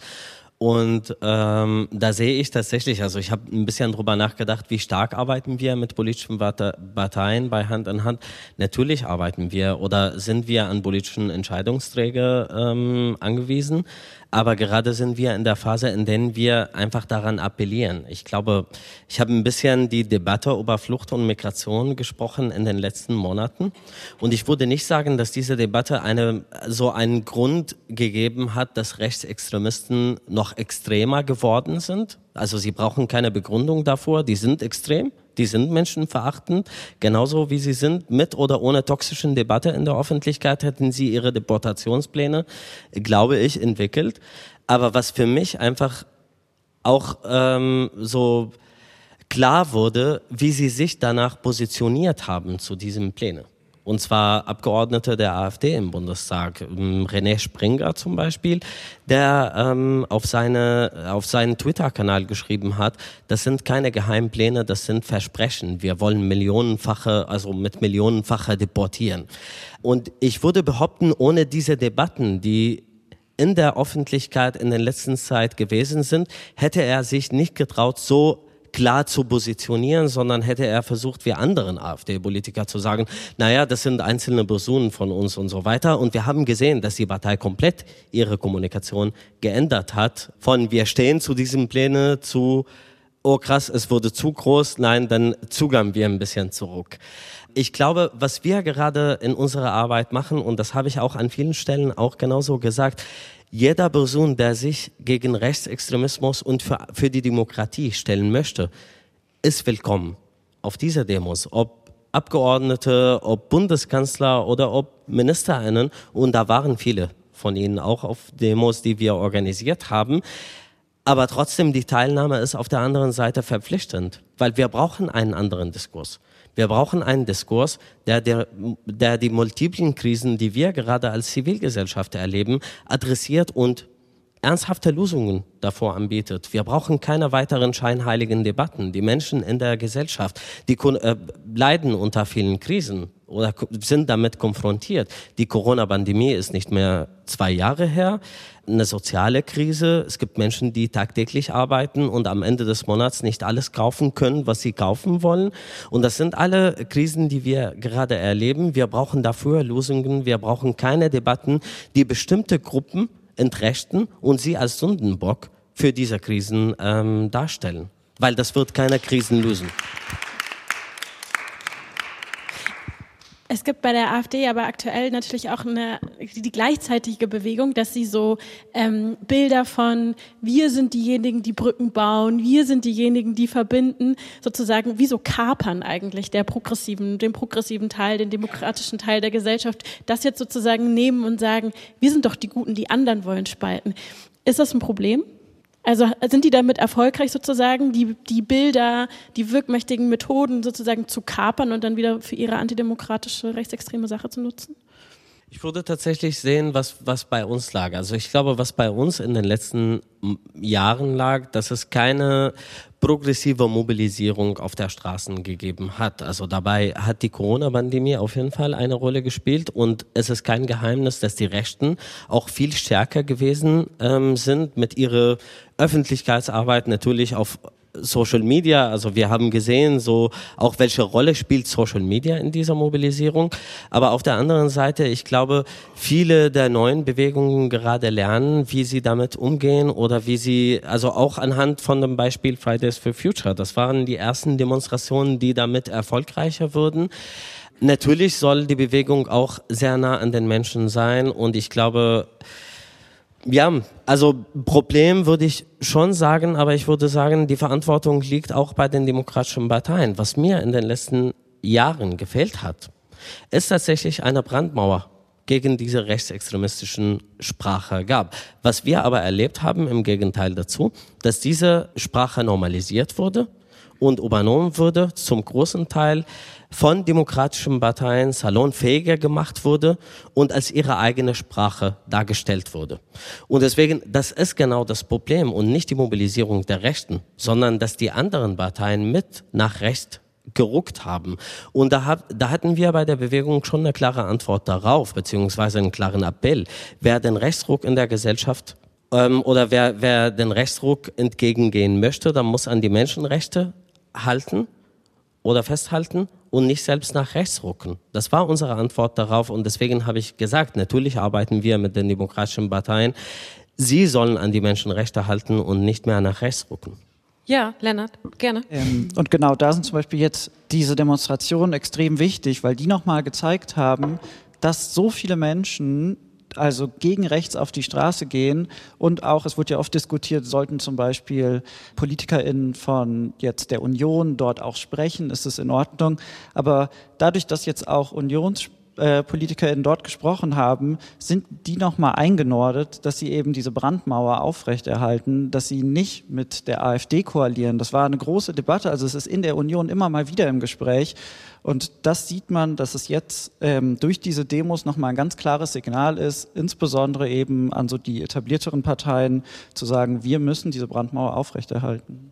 Und ähm, da sehe ich tatsächlich, also ich habe ein bisschen drüber nachgedacht, wie stark arbeiten wir mit politischen Parteien bei Hand in Hand. Natürlich arbeiten wir oder sind wir an politischen Entscheidungsträger ähm, angewiesen. Aber gerade sind wir in der Phase, in der wir einfach daran appellieren. Ich glaube, ich habe ein bisschen die Debatte über Flucht und Migration gesprochen in den letzten Monaten. Und ich würde nicht sagen, dass diese Debatte eine, so einen Grund gegeben hat, dass Rechtsextremisten noch extremer geworden sind. Also sie brauchen keine Begründung davor, die sind extrem. Die sind menschenverachtend, genauso wie sie sind, mit oder ohne toxischen Debatte in der Öffentlichkeit hätten sie ihre Deportationspläne, glaube ich, entwickelt. Aber was für mich einfach auch ähm, so klar wurde, wie sie sich danach positioniert haben zu diesen Plänen. Und zwar Abgeordnete der AfD im Bundestag, René Springer zum Beispiel, der ähm, auf seine auf seinen Twitter-Kanal geschrieben hat, das sind keine Geheimpläne, das sind Versprechen. Wir wollen millionenfache, also mit millionenfacher deportieren. Und ich würde behaupten, ohne diese Debatten, die in der Öffentlichkeit in der letzten Zeit gewesen sind, hätte er sich nicht getraut, so klar zu positionieren, sondern hätte er versucht, wie anderen AfD-Politiker zu sagen, naja, das sind einzelne Personen von uns und so weiter. Und wir haben gesehen, dass die Partei komplett ihre Kommunikation geändert hat. Von wir stehen zu diesen Plänen zu, oh krass, es wurde zu groß, nein, dann zögern wir ein bisschen zurück. Ich glaube, was wir gerade in unserer Arbeit machen, und das habe ich auch an vielen Stellen auch genauso gesagt, jeder Person, der sich gegen Rechtsextremismus und für, für die Demokratie stellen möchte, ist willkommen auf dieser Demos. Ob Abgeordnete, ob Bundeskanzler oder ob MinisterInnen. Und da waren viele von Ihnen auch auf Demos, die wir organisiert haben. Aber trotzdem, die Teilnahme ist auf der anderen Seite verpflichtend, weil wir brauchen einen anderen Diskurs. Wir brauchen einen Diskurs, der, der, der die multiplen Krisen, die wir gerade als Zivilgesellschaft erleben, adressiert und ernsthafte Lösungen davor anbietet. Wir brauchen keine weiteren scheinheiligen Debatten. Die Menschen in der Gesellschaft, die äh, leiden unter vielen Krisen oder sind damit konfrontiert. Die Corona-Pandemie ist nicht mehr zwei Jahre her. Eine soziale Krise. Es gibt Menschen, die tagtäglich arbeiten und am Ende des Monats nicht alles kaufen können, was sie kaufen wollen. Und das sind alle Krisen, die wir gerade erleben. Wir brauchen dafür Lösungen. Wir brauchen keine Debatten, die bestimmte Gruppen entrechten und sie als Sündenbock für diese Krisen ähm, darstellen. Weil das wird keine Krisen lösen. Es gibt bei der AfD aber aktuell natürlich auch eine, die gleichzeitige Bewegung, dass sie so ähm, Bilder von wir sind diejenigen, die Brücken bauen, wir sind diejenigen, die verbinden, sozusagen wie so kapern eigentlich der progressiven, den progressiven Teil, den demokratischen Teil der Gesellschaft, das jetzt sozusagen nehmen und sagen, wir sind doch die Guten, die anderen wollen spalten. Ist das ein Problem? Also sind die damit erfolgreich sozusagen, die, die Bilder, die wirkmächtigen Methoden sozusagen zu kapern und dann wieder für ihre antidemokratische, rechtsextreme Sache zu nutzen? Ich würde tatsächlich sehen, was, was bei uns lag. Also ich glaube, was bei uns in den letzten Jahren lag, dass es keine progressive Mobilisierung auf der Straßen gegeben hat. Also dabei hat die Corona-Pandemie auf jeden Fall eine Rolle gespielt und es ist kein Geheimnis, dass die Rechten auch viel stärker gewesen ähm, sind mit ihrer Öffentlichkeitsarbeit natürlich auf Social Media, also wir haben gesehen, so auch welche Rolle spielt Social Media in dieser Mobilisierung. Aber auf der anderen Seite, ich glaube, viele der neuen Bewegungen gerade lernen, wie sie damit umgehen oder wie sie, also auch anhand von dem Beispiel Fridays for Future. Das waren die ersten Demonstrationen, die damit erfolgreicher wurden. Natürlich soll die Bewegung auch sehr nah an den Menschen sein und ich glaube, ja, also Problem würde ich schon sagen, aber ich würde sagen, die Verantwortung liegt auch bei den demokratischen Parteien. Was mir in den letzten Jahren gefehlt hat, ist tatsächlich eine Brandmauer gegen diese rechtsextremistischen Sprache gab. Was wir aber erlebt haben, im Gegenteil dazu, dass diese Sprache normalisiert wurde und übernommen wurde, zum großen Teil von demokratischen Parteien salonfähiger gemacht wurde und als ihre eigene Sprache dargestellt wurde. Und deswegen, das ist genau das Problem und nicht die Mobilisierung der Rechten, sondern dass die anderen Parteien mit nach rechts gerückt haben. Und da, hat, da hatten wir bei der Bewegung schon eine klare Antwort darauf, beziehungsweise einen klaren Appell. Wer den Rechtsruck in der Gesellschaft ähm, oder wer, wer den Rechtsruck entgegengehen möchte, dann muss an die Menschenrechte halten oder festhalten und nicht selbst nach rechts rücken. Das war unsere Antwort darauf und deswegen habe ich gesagt, natürlich arbeiten wir mit den demokratischen Parteien. Sie sollen an die Menschenrechte halten und nicht mehr nach rechts rücken. Ja, Lennart, gerne. Ähm, und genau da sind zum Beispiel jetzt diese Demonstrationen extrem wichtig, weil die nochmal gezeigt haben, dass so viele Menschen also gegen rechts auf die Straße gehen und auch, es wird ja oft diskutiert, sollten zum Beispiel PolitikerInnen von jetzt der Union dort auch sprechen, ist es in Ordnung, aber dadurch, dass jetzt auch UnionspolitikerInnen dort gesprochen haben, sind die nochmal eingenordet, dass sie eben diese Brandmauer aufrechterhalten, dass sie nicht mit der AfD koalieren. Das war eine große Debatte, also es ist in der Union immer mal wieder im Gespräch. Und das sieht man, dass es jetzt ähm, durch diese Demos nochmal ein ganz klares Signal ist, insbesondere eben an so die etablierteren Parteien, zu sagen, wir müssen diese Brandmauer aufrechterhalten.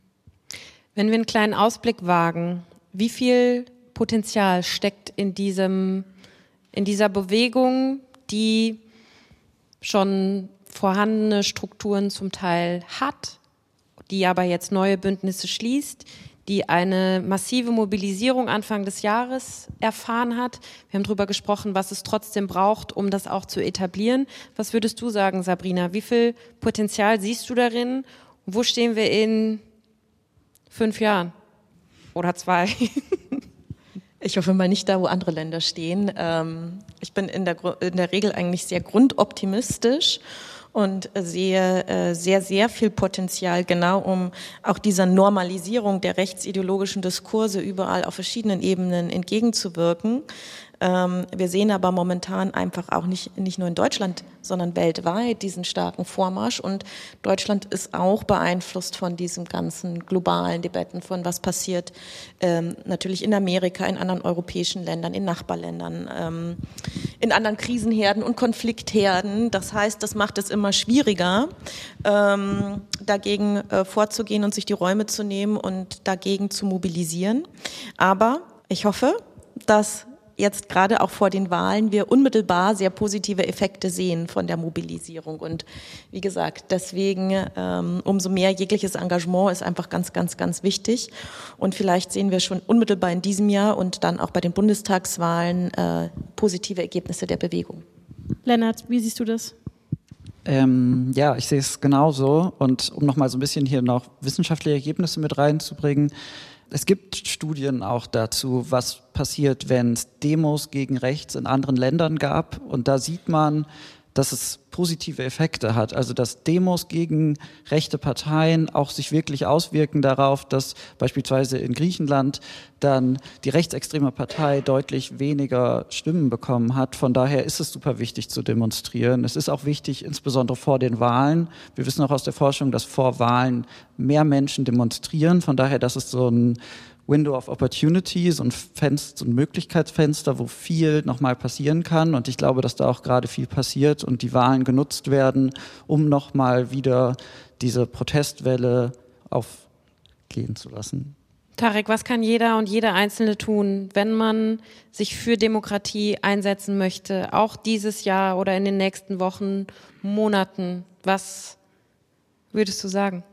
Wenn wir einen kleinen Ausblick wagen, wie viel Potenzial steckt in diesem, in dieser Bewegung, die schon vorhandene Strukturen zum Teil hat, die aber jetzt neue Bündnisse schließt, die eine massive Mobilisierung Anfang des Jahres erfahren hat. Wir haben darüber gesprochen, was es trotzdem braucht, um das auch zu etablieren. Was würdest du sagen, Sabrina? Wie viel Potenzial siehst du darin? Wo stehen wir in fünf Jahren? Oder zwei? Ich hoffe mal nicht da, wo andere Länder stehen. Ich bin in der, in der Regel eigentlich sehr grundoptimistisch und sehe äh, sehr, sehr viel Potenzial, genau um auch dieser Normalisierung der rechtsideologischen Diskurse überall auf verschiedenen Ebenen entgegenzuwirken. Ähm, wir sehen aber momentan einfach auch nicht, nicht nur in Deutschland, sondern weltweit diesen starken Vormarsch. Und Deutschland ist auch beeinflusst von diesen ganzen globalen Debatten, von was passiert ähm, natürlich in Amerika, in anderen europäischen Ländern, in Nachbarländern, ähm, in anderen Krisenherden und Konfliktherden. Das heißt, das macht es immer schwieriger, ähm, dagegen äh, vorzugehen und sich die Räume zu nehmen und dagegen zu mobilisieren. Aber ich hoffe, dass jetzt gerade auch vor den Wahlen wir unmittelbar sehr positive Effekte sehen von der Mobilisierung. Und wie gesagt, deswegen ähm, umso mehr jegliches Engagement ist einfach ganz, ganz, ganz wichtig. Und vielleicht sehen wir schon unmittelbar in diesem Jahr und dann auch bei den Bundestagswahlen äh, positive Ergebnisse der Bewegung. Lennart, wie siehst du das? Ähm, ja, ich sehe es genauso. Und um nochmal so ein bisschen hier noch wissenschaftliche Ergebnisse mit reinzubringen, es gibt Studien auch dazu, was passiert, wenn es Demos gegen rechts in anderen Ländern gab. Und da sieht man, dass es positive Effekte hat. Also dass Demos gegen rechte Parteien auch sich wirklich auswirken darauf, dass beispielsweise in Griechenland dann die rechtsextreme Partei deutlich weniger Stimmen bekommen hat. Von daher ist es super wichtig zu demonstrieren. Es ist auch wichtig, insbesondere vor den Wahlen. Wir wissen auch aus der Forschung, dass vor Wahlen mehr Menschen demonstrieren. Von daher, das ist so ein Window of Opportunity, so ein Fenster, so ein Möglichkeitsfenster, wo viel nochmal passieren kann. Und ich glaube, dass da auch gerade viel passiert und die Wahlen genutzt werden, um nochmal wieder diese Protestwelle aufgehen zu lassen. Tarek, was kann jeder und jede Einzelne tun, wenn man sich für Demokratie einsetzen möchte, auch dieses Jahr oder in den nächsten Wochen, Monaten? Was würdest du sagen?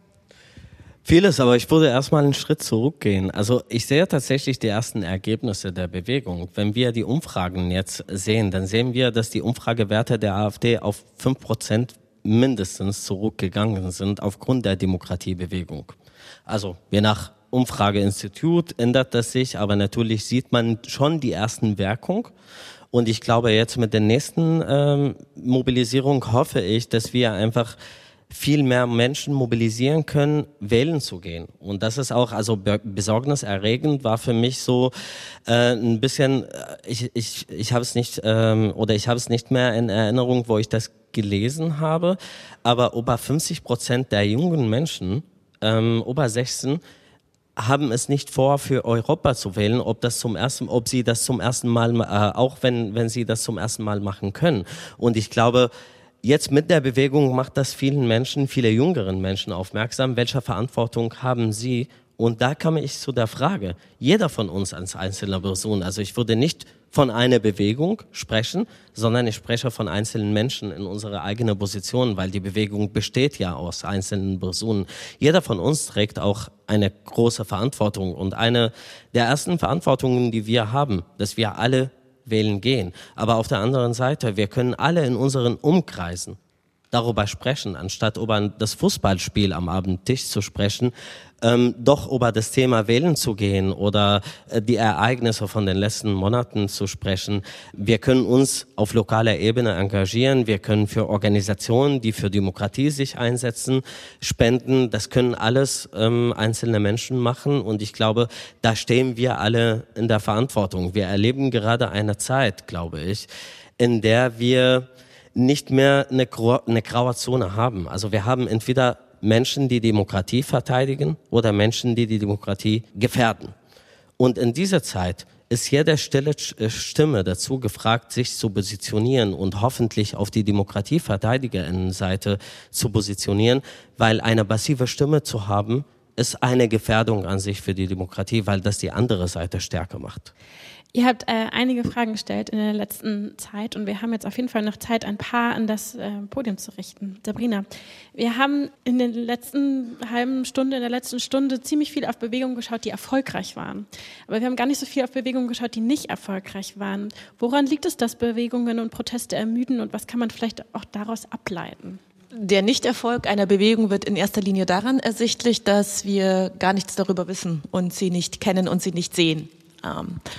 Vieles, aber ich würde erstmal einen Schritt zurückgehen. Also ich sehe tatsächlich die ersten Ergebnisse der Bewegung. Wenn wir die Umfragen jetzt sehen, dann sehen wir, dass die Umfragewerte der AfD auf fünf Prozent mindestens zurückgegangen sind aufgrund der Demokratiebewegung. Also je nach Umfrageinstitut ändert das sich, aber natürlich sieht man schon die ersten Wirkungen. Und ich glaube, jetzt mit der nächsten ähm, Mobilisierung hoffe ich, dass wir einfach viel mehr Menschen mobilisieren können, wählen zu gehen. Und das ist auch, also besorgniserregend war für mich so äh, ein bisschen, ich ich ich habe es nicht ähm, oder ich habe es nicht mehr in Erinnerung, wo ich das gelesen habe, aber über fünfzig Prozent der jungen Menschen, ähm, über sechzehn, haben es nicht vor, für Europa zu wählen, ob das zum ersten, ob sie das zum ersten Mal, äh, auch wenn wenn sie das zum ersten Mal machen können. Und ich glaube, jetzt mit der Bewegung macht das vielen Menschen, viele jüngeren Menschen aufmerksam, welche Verantwortung haben sie? Und da komme ich zu der Frage, jeder von uns als einzelne Person, also ich würde nicht von einer Bewegung sprechen, sondern ich spreche von einzelnen Menschen in unserer eigenen Position, weil die Bewegung besteht ja aus einzelnen Personen. Jeder von uns trägt auch eine große Verantwortung und eine der ersten Verantwortungen, die wir haben, dass wir alle wählen gehen. Aber auf der anderen Seite, wir können alle in unseren Umkreisen darüber sprechen, anstatt über das Fußballspiel am Abendtisch zu sprechen, ähm, doch über das Thema Wählen zu gehen oder äh, die Ereignisse von den letzten Monaten zu sprechen. Wir können uns auf lokaler Ebene engagieren, wir können für Organisationen, die für Demokratie sich einsetzen, spenden. Das können alles ähm, einzelne Menschen machen und ich glaube, da stehen wir alle in der Verantwortung. Wir erleben gerade eine Zeit, glaube ich, in der wir nicht mehr eine, Grau- eine graue Zone haben. Also wir haben entweder Menschen, die Demokratie verteidigen oder Menschen, die die Demokratie gefährden. Und in dieser Zeit ist jede stille Stimme dazu gefragt, sich zu positionieren und hoffentlich auf die Demokratieverteidigerinnenseite zu positionieren, weil eine passive Stimme zu haben, ist eine Gefährdung an sich für die Demokratie, weil das die andere Seite stärker macht. Ihr habt äh, einige Fragen gestellt in der letzten Zeit und wir haben jetzt auf jeden Fall noch Zeit, ein paar an das äh, Podium zu richten. Sabrina, wir haben in den letzten halben Stunde, in der letzten Stunde ziemlich viel auf Bewegungen geschaut, die erfolgreich waren. Aber wir haben gar nicht so viel auf Bewegungen geschaut, die nicht erfolgreich waren. Woran liegt es, dass Bewegungen und Proteste ermüden und was kann man vielleicht auch daraus ableiten? Der Nichterfolg einer Bewegung wird in erster Linie daran ersichtlich, dass wir gar nichts darüber wissen und sie nicht kennen und sie nicht sehen. Ähm,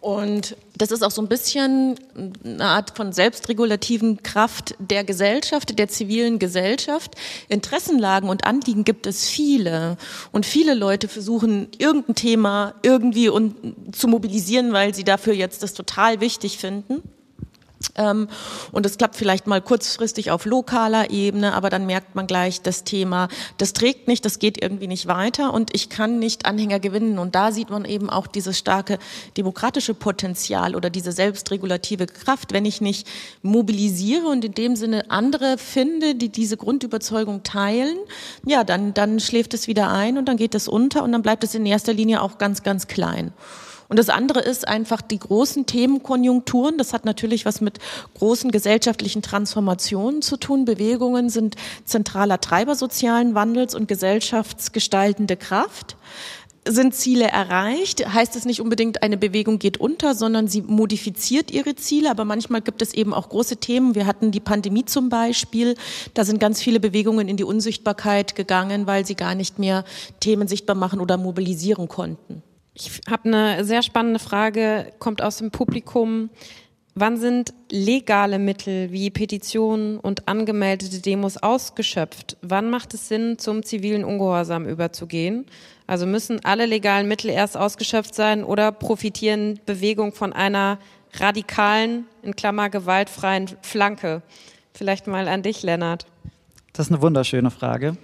Und das ist auch so ein bisschen eine Art von selbstregulativen Kraft der Gesellschaft, der zivilen Gesellschaft. Interessenlagen und Anliegen gibt es viele. Und viele Leute versuchen, irgendein Thema irgendwie und, zu mobilisieren, weil sie dafür jetzt das total wichtig finden. Ähm, und es klappt vielleicht mal kurzfristig auf lokaler Ebene, aber dann merkt man gleich, das Thema, das trägt nicht, das geht irgendwie nicht weiter und ich kann nicht Anhänger gewinnen. Und da sieht man eben auch dieses starke demokratische Potenzial oder diese selbstregulative Kraft. Wenn ich nicht mobilisiere und in dem Sinne andere finde, die diese Grundüberzeugung teilen, ja, dann, dann schläft es wieder ein und dann geht es unter und dann bleibt es in erster Linie auch ganz, ganz klein. Und das andere ist einfach die großen Themenkonjunkturen. Das hat natürlich was mit großen gesellschaftlichen Transformationen zu tun. Bewegungen sind zentraler Treiber sozialen Wandels und gesellschaftsgestaltende Kraft. Sind Ziele erreicht, heißt es nicht unbedingt, eine Bewegung geht unter, sondern sie modifiziert ihre Ziele. Aber manchmal gibt es eben auch große Themen. Wir hatten die Pandemie zum Beispiel. Da sind ganz viele Bewegungen in die Unsichtbarkeit gegangen, weil sie gar nicht mehr Themen sichtbar machen oder mobilisieren konnten. Ich habe eine sehr spannende Frage, kommt aus dem Publikum. Wann sind legale Mittel wie Petitionen und angemeldete Demos ausgeschöpft? Wann macht es Sinn, zum zivilen Ungehorsam überzugehen? Also müssen alle legalen Mittel erst ausgeschöpft sein oder profitieren Bewegungen von einer radikalen, in Klammer gewaltfreien Flanke? Vielleicht mal an dich, Lennart. Das ist eine wunderschöne Frage.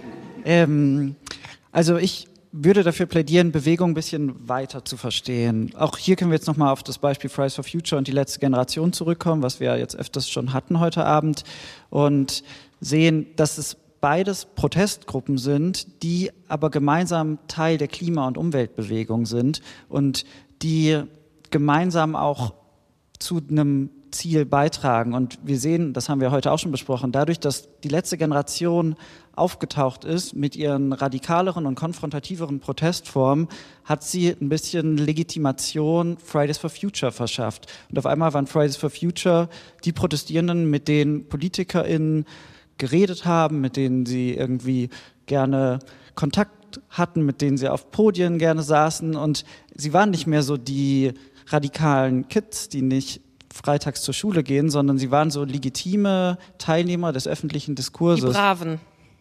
Ähm, also ich würde dafür plädieren, Bewegung ein bisschen weiter zu verstehen. Auch hier können wir jetzt nochmal auf das Beispiel Fridays for Future und die letzte Generation zurückkommen, was wir jetzt öfters schon hatten heute Abend und sehen, dass es beides Protestgruppen sind, die aber gemeinsam Teil der Klima- und Umweltbewegung sind und die gemeinsam auch zu einem Ziel beitragen. Und wir sehen, das haben wir heute auch schon besprochen, dadurch, dass die letzte Generation aufgetaucht ist mit ihren radikaleren und konfrontativeren Protestformen, hat sie ein bisschen Legitimation Fridays for Future verschafft. Und auf einmal waren Fridays for Future die Protestierenden, mit denen PolitikerInnen geredet haben, mit denen sie irgendwie gerne Kontakt hatten, mit denen sie auf Podien gerne saßen. Und sie waren nicht mehr so die radikalen Kids, die nicht freitags zur Schule gehen, sondern sie waren so legitime Teilnehmer des öffentlichen Diskurses. Die Braven.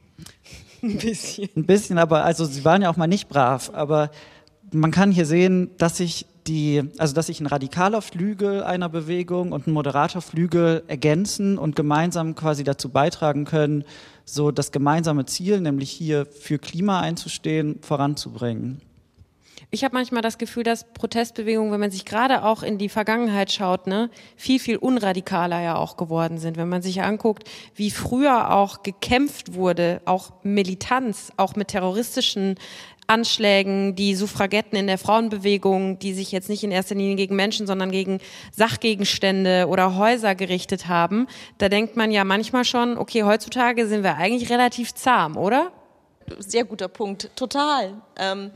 Ein bisschen. Ein bisschen, aber also sie waren ja auch mal nicht brav, aber man kann hier sehen, dass sich die, also dass sich ein radikaler Flügel einer Bewegung und ein moderater Flügel ergänzen und gemeinsam quasi dazu beitragen können, so das gemeinsame Ziel, nämlich hier für Klima einzustehen, voranzubringen. Ich habe manchmal das Gefühl, dass Protestbewegungen, wenn man sich gerade auch in die Vergangenheit schaut, ne, viel, viel unradikaler ja auch geworden sind. Wenn man sich anguckt, wie früher auch gekämpft wurde, auch Militanz, auch mit terroristischen Anschlägen, die Suffragetten in der Frauenbewegung, die sich jetzt nicht in erster Linie gegen Menschen, sondern gegen Sachgegenstände oder Häuser gerichtet haben, da denkt man ja manchmal schon, okay, heutzutage sind wir eigentlich relativ zahm, oder? Sehr guter Punkt, total. Ähm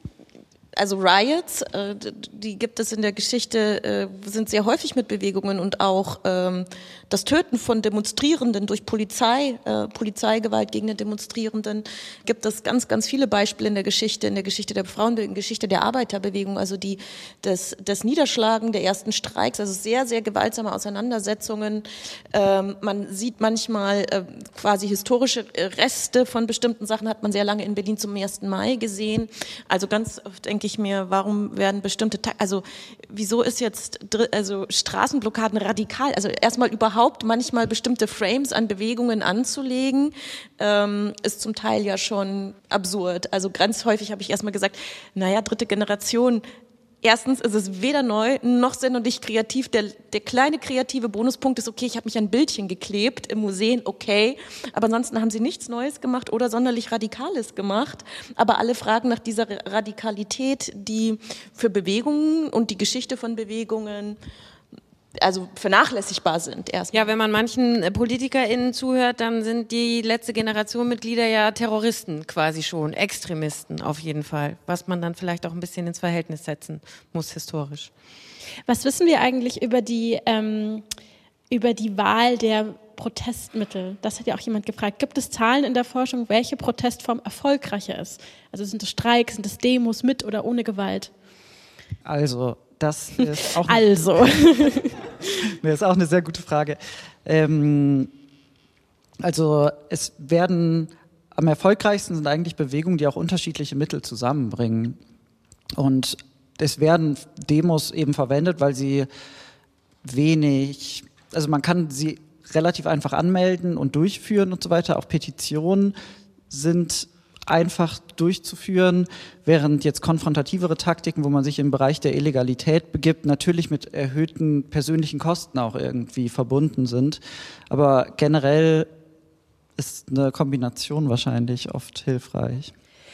Also Riots, äh, die gibt es in der Geschichte, äh, sind sehr häufig mit Bewegungen und auch ähm, das Töten von Demonstrierenden durch Polizei, äh, Polizeigewalt gegen die Demonstrierenden, gibt es ganz, ganz viele Beispiele in der Geschichte, in der Geschichte der Frauenbewegung, in der Geschichte der Arbeiterbewegung, also die das, das Niederschlagen der ersten Streiks, also sehr, sehr gewaltsame Auseinandersetzungen. Ähm, man sieht manchmal äh, quasi historische Reste von bestimmten Sachen, hat man sehr lange in Berlin zum ersten Mai gesehen. Also ganz oft denke ich mir, warum werden bestimmte, Ta- also wieso ist jetzt, also Straßenblockaden radikal, also erstmal überhaupt manchmal bestimmte Frames an Bewegungen anzulegen, ähm, ist zum Teil ja schon absurd. Also ganz häufig habe ich erstmal gesagt, naja, dritte Generation, erstens ist es weder neu noch sonderlich kreativ. Der, der kleine kreative Bonuspunkt ist, okay, ich habe mich an ein Bildchen geklebt im Museum, okay, aber ansonsten haben sie nichts Neues gemacht oder sonderlich Radikales gemacht. Aber alle fragen nach dieser Radikalität, die für Bewegungen und die Geschichte von Bewegungen also vernachlässigbar sind erstmal. Ja, wenn man manchen PolitikerInnen zuhört, dann sind die letzte Generation Mitglieder ja Terroristen quasi schon, Extremisten auf jeden Fall, was man dann vielleicht auch ein bisschen ins Verhältnis setzen muss historisch. Was wissen wir eigentlich über die, ähm, über die Wahl der Protestmittel? Das hat ja auch jemand gefragt. Gibt es Zahlen in der Forschung, welche Protestform erfolgreicher ist? Also sind es Streiks, sind es Demos mit oder ohne Gewalt? Also Das ist auch also. Das ist auch eine sehr gute Frage. Ähm, also es werden am erfolgreichsten sind eigentlich Bewegungen, die auch unterschiedliche Mittel zusammenbringen. Und es werden Demos eben verwendet, weil sie wenig, also man kann sie relativ einfach anmelden und durchführen und so weiter. Auch Petitionen sind einfach durchzuführen, während jetzt konfrontativere Taktiken, wo man sich im Bereich der Illegalität begibt, natürlich mit erhöhten persönlichen Kosten auch irgendwie verbunden sind. Aber generell ist eine Kombination wahrscheinlich oft hilfreich.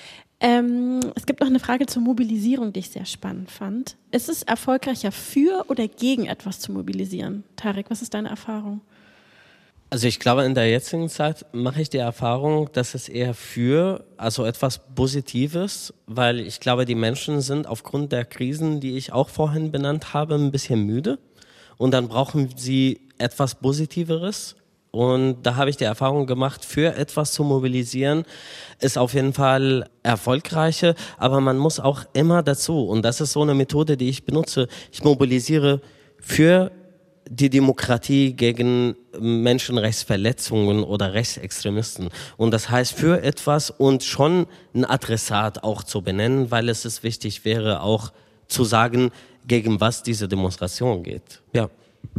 Ähm, es gibt noch eine Frage zur Mobilisierung, die ich sehr spannend fand. Ist es erfolgreicher, für oder gegen etwas zu mobilisieren? Tarek, was ist deine Erfahrung? Also ich glaube, in der jetzigen Zeit mache ich die Erfahrung, dass es eher für, also etwas Positives, weil ich glaube, die Menschen sind aufgrund der Krisen, die ich auch vorhin benannt habe, ein bisschen müde und dann brauchen sie etwas Positiveres. Und da habe ich die Erfahrung gemacht, für etwas zu mobilisieren, ist auf jeden Fall erfolgreicher, aber man muss auch immer dazu, und das ist so eine Methode, die ich benutze, ich mobilisiere für die Demokratie gegen Menschenrechtsverletzungen oder Rechtsextremisten. Und das heißt für etwas und schon ein Adressat auch zu benennen, weil es ist wichtig wäre, auch zu sagen, gegen was diese Demonstration geht. Ja.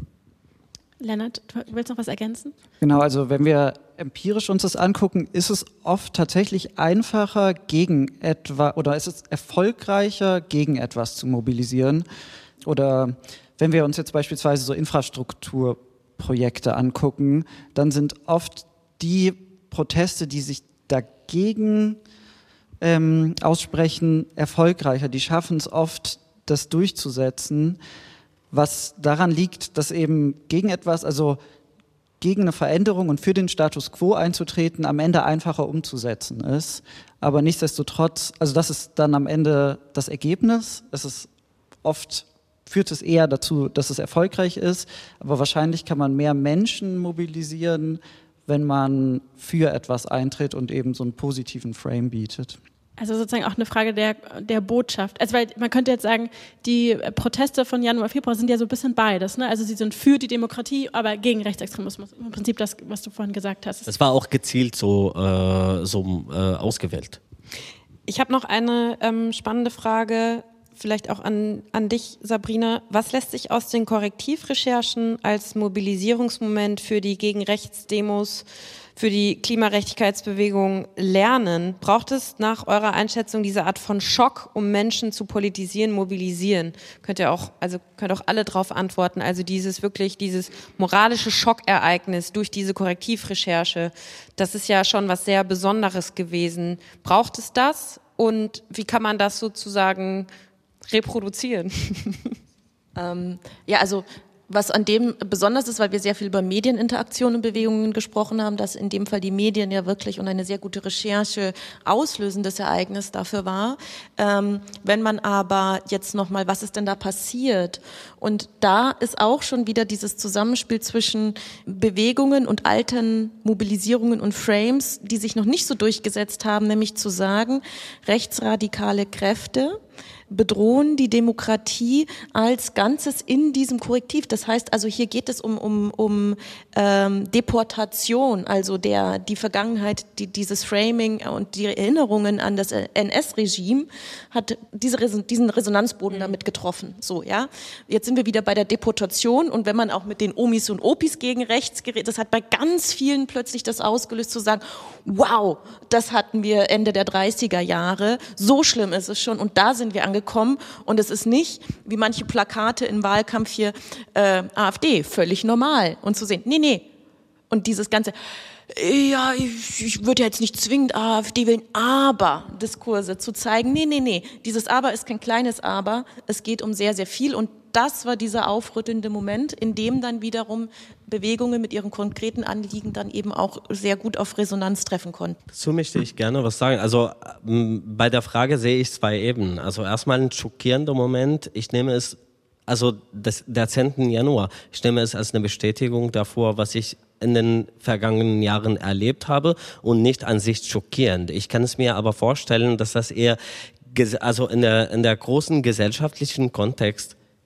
Lennart, du willst noch was ergänzen? Genau, also wenn wir empirisch uns das angucken, ist es oft tatsächlich einfacher, gegen etwa, oder ist es erfolgreicher, gegen etwas zu mobilisieren. Oder wenn wir uns jetzt beispielsweise so Infrastrukturprojekte angucken, dann sind oft die Proteste, die sich dagegen ähm, aussprechen, erfolgreicher. Die schaffen es oft, das durchzusetzen, was daran liegt, dass eben gegen etwas, also gegen eine Veränderung und für den Status quo einzutreten, am Ende einfacher umzusetzen ist. Aber nichtsdestotrotz, also das ist dann am Ende das Ergebnis. Es ist oft, führt es eher dazu, dass es erfolgreich ist. Aber wahrscheinlich kann man mehr Menschen mobilisieren, wenn man für etwas eintritt und eben so einen positiven Frame bietet. Also sozusagen auch eine Frage der, der Botschaft. Also weil man könnte jetzt sagen, die Proteste von Januar, Februar sind ja so ein bisschen beides. Ne? Also sie sind für die Demokratie, aber gegen Rechtsextremismus. Im Prinzip das, was du vorhin gesagt hast. Das war auch gezielt so, äh, so äh, ausgewählt. Ich habe noch eine ähm, spannende Frage, vielleicht auch an, an dich, Sabrina. Was lässt sich aus den Korrektivrecherchen als Mobilisierungsmoment für die Gegenrechtsdemos, für die Klimarechtigkeitsbewegung lernen? Braucht es nach eurer Einschätzung diese Art von Schock, um Menschen zu politisieren, mobilisieren? Könnt ihr auch, also könnt auch alle drauf antworten. Also dieses wirklich, dieses moralische Schockereignis durch diese Korrektivrecherche, das ist ja schon was sehr Besonderes gewesen. Braucht es das? Und wie kann man das sozusagen reproduzieren? ähm, ja, also was an dem besonders ist, weil wir sehr viel über Medieninteraktion und Bewegungen gesprochen haben, dass in dem Fall die Medien ja wirklich und eine sehr gute Recherche auslösendes Ereignis dafür war. Ähm, wenn man aber jetzt nochmal, was ist denn da passiert? Und da ist auch schon wieder dieses Zusammenspiel zwischen Bewegungen und alten Mobilisierungen und Frames, die sich noch nicht so durchgesetzt haben, nämlich zu sagen, rechtsradikale Kräfte bedrohen die Demokratie als Ganzes in diesem Korrektiv. Das heißt also, hier geht es um, um, um ähm, Deportation, also der, die Vergangenheit, die, dieses Framing und die Erinnerungen an das N S-Regime hat diese, diesen Resonanzboden damit getroffen. So, ja. Jetzt sind wir wieder bei der Deportation und wenn man auch mit den Omis und Opis gegen rechts gerät, das hat bei ganz vielen plötzlich das ausgelöst zu sagen, wow, das hatten wir Ende der dreißiger Jahre, so schlimm ist es schon und da sind wir angekommen. Gekommen. Und es ist nicht, wie manche Plakate im Wahlkampf hier, äh, AfD, völlig normal. Und zu sehen, nee, nee. Und dieses ganze, ja, ich, ich würde jetzt nicht zwingend AfD wählen, aber Diskurse zu zeigen, nee, nee, nee. Dieses Aber ist kein kleines Aber. Es geht um sehr, sehr viel. Und das war dieser aufrüttelnde Moment, in dem dann wiederum Bewegungen mit ihren konkreten Anliegen dann eben auch sehr gut auf Resonanz treffen konnten. Dazu möchte ich gerne was sagen. Also ähm, bei der Frage sehe ich zwei Ebenen. Also erstmal ein schockierender Moment. Ich nehme es, also das, der zehnten Januar, ich nehme es als eine Bestätigung davor, was ich in den vergangenen Jahren erlebt habe und nicht an sich schockierend. Ich kann es mir aber vorstellen, dass das eher, also in der, in der großen gesellschaftlichen Kontext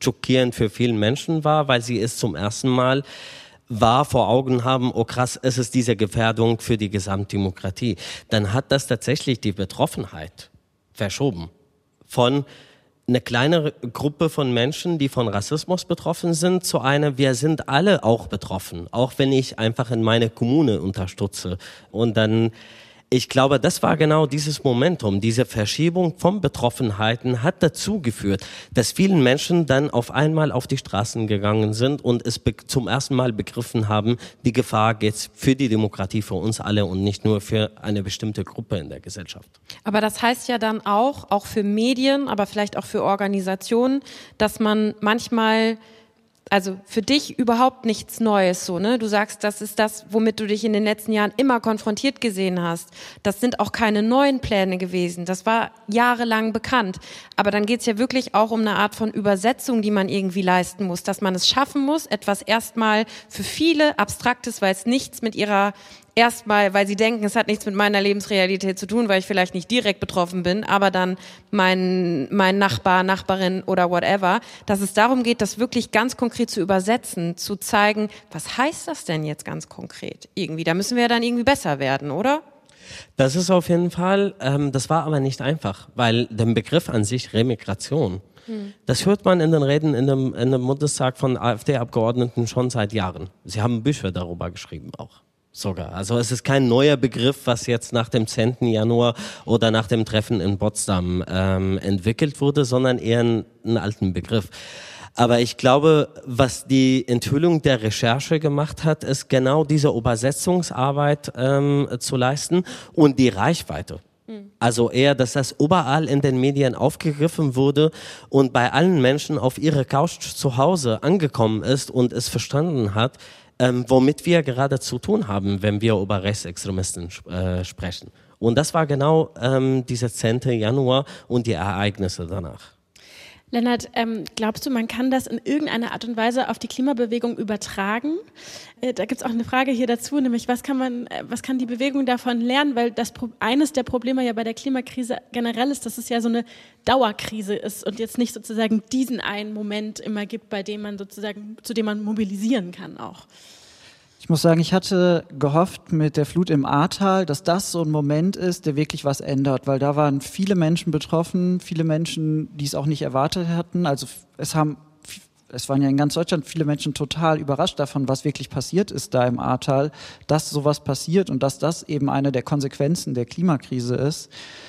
schockierend für viele Menschen war, weil sie es zum ersten Mal war vor Augen haben, oh krass, es ist diese Gefährdung für die Gesamtdemokratie. Dann hat das tatsächlich die Betroffenheit verschoben von eine kleinere Gruppe von Menschen, die von Rassismus betroffen sind, zu einer, wir sind alle auch betroffen, auch wenn ich einfach in meine Kommune unterstütze. Und dann, ich glaube, das war genau dieses Momentum, diese Verschiebung von Betroffenheiten hat dazu geführt, dass vielen Menschen dann auf einmal auf die Straßen gegangen sind und es zum ersten Mal begriffen haben, die Gefahr geht für die Demokratie, für uns alle und nicht nur für eine bestimmte Gruppe in der Gesellschaft. Aber das heißt ja dann auch, auch für Medien, aber vielleicht auch für Organisationen, dass man manchmal, also für dich überhaupt nichts Neues, so, ne? Du sagst, das ist das, womit du dich in den letzten Jahren immer konfrontiert gesehen hast. Das sind auch keine neuen Pläne gewesen. Das war jahrelang bekannt. Aber dann geht's ja wirklich auch um eine Art von Übersetzung, die man irgendwie leisten muss, dass man es schaffen muss, etwas erstmal für viele Abstraktes, weil es nichts mit ihrer Erstmal, weil sie denken, es hat nichts mit meiner Lebensrealität zu tun, weil ich vielleicht nicht direkt betroffen bin, aber dann mein, mein Nachbar, Nachbarin oder whatever, dass es darum geht, das wirklich ganz konkret zu übersetzen, zu zeigen, was heißt das denn jetzt ganz konkret irgendwie? Da müssen wir ja dann irgendwie besser werden, oder? Das ist auf jeden Fall, ähm, das war aber nicht einfach, weil der Begriff an sich Remigration, hm. das hört man in den Reden in dem, in dem Bundestag von AfD-Abgeordneten schon seit Jahren. Sie haben Bücher darüber geschrieben auch. Sogar. Also es ist kein neuer Begriff, was jetzt nach dem zehnten Januar oder nach dem Treffen in Potsdam ähm, entwickelt wurde, sondern eher ein, ein alten Begriff. Aber ich glaube, was die Enthüllung der Recherche gemacht hat, ist genau diese Übersetzungsarbeit ähm, zu leisten und die Reichweite. Also eher, dass das überall in den Medien aufgegriffen wurde und bei allen Menschen auf ihre Couch zu Hause angekommen ist und es verstanden hat, Ähm, womit wir gerade zu tun haben, wenn wir über Rechtsextremisten äh, sprechen. Und das war genau ähm, dieser zehnten Januar und die Ereignisse danach. Lennart, ähm, glaubst du, man kann das in irgendeiner Art und Weise auf die Klimabewegung übertragen? Äh, da gibt's auch eine Frage hier dazu, nämlich was kann man, äh, was kann die Bewegung davon lernen? Weil das Pro- eines der Probleme ja bei der Klimakrise generell ist, dass es ja so eine Dauerkrise ist und jetzt nicht sozusagen diesen einen Moment immer gibt, bei dem man sozusagen, zu dem man mobilisieren kann auch. Ich muss sagen, ich hatte gehofft mit der Flut im Ahrtal, dass das so ein Moment ist, der wirklich was ändert, weil da waren viele Menschen betroffen, viele Menschen, die es auch nicht erwartet hatten. Also es haben, es waren ja in ganz Deutschland viele Menschen total überrascht davon, was wirklich passiert ist da im Ahrtal, dass sowas passiert und dass das eben eine der Konsequenzen der Klimakrise ist.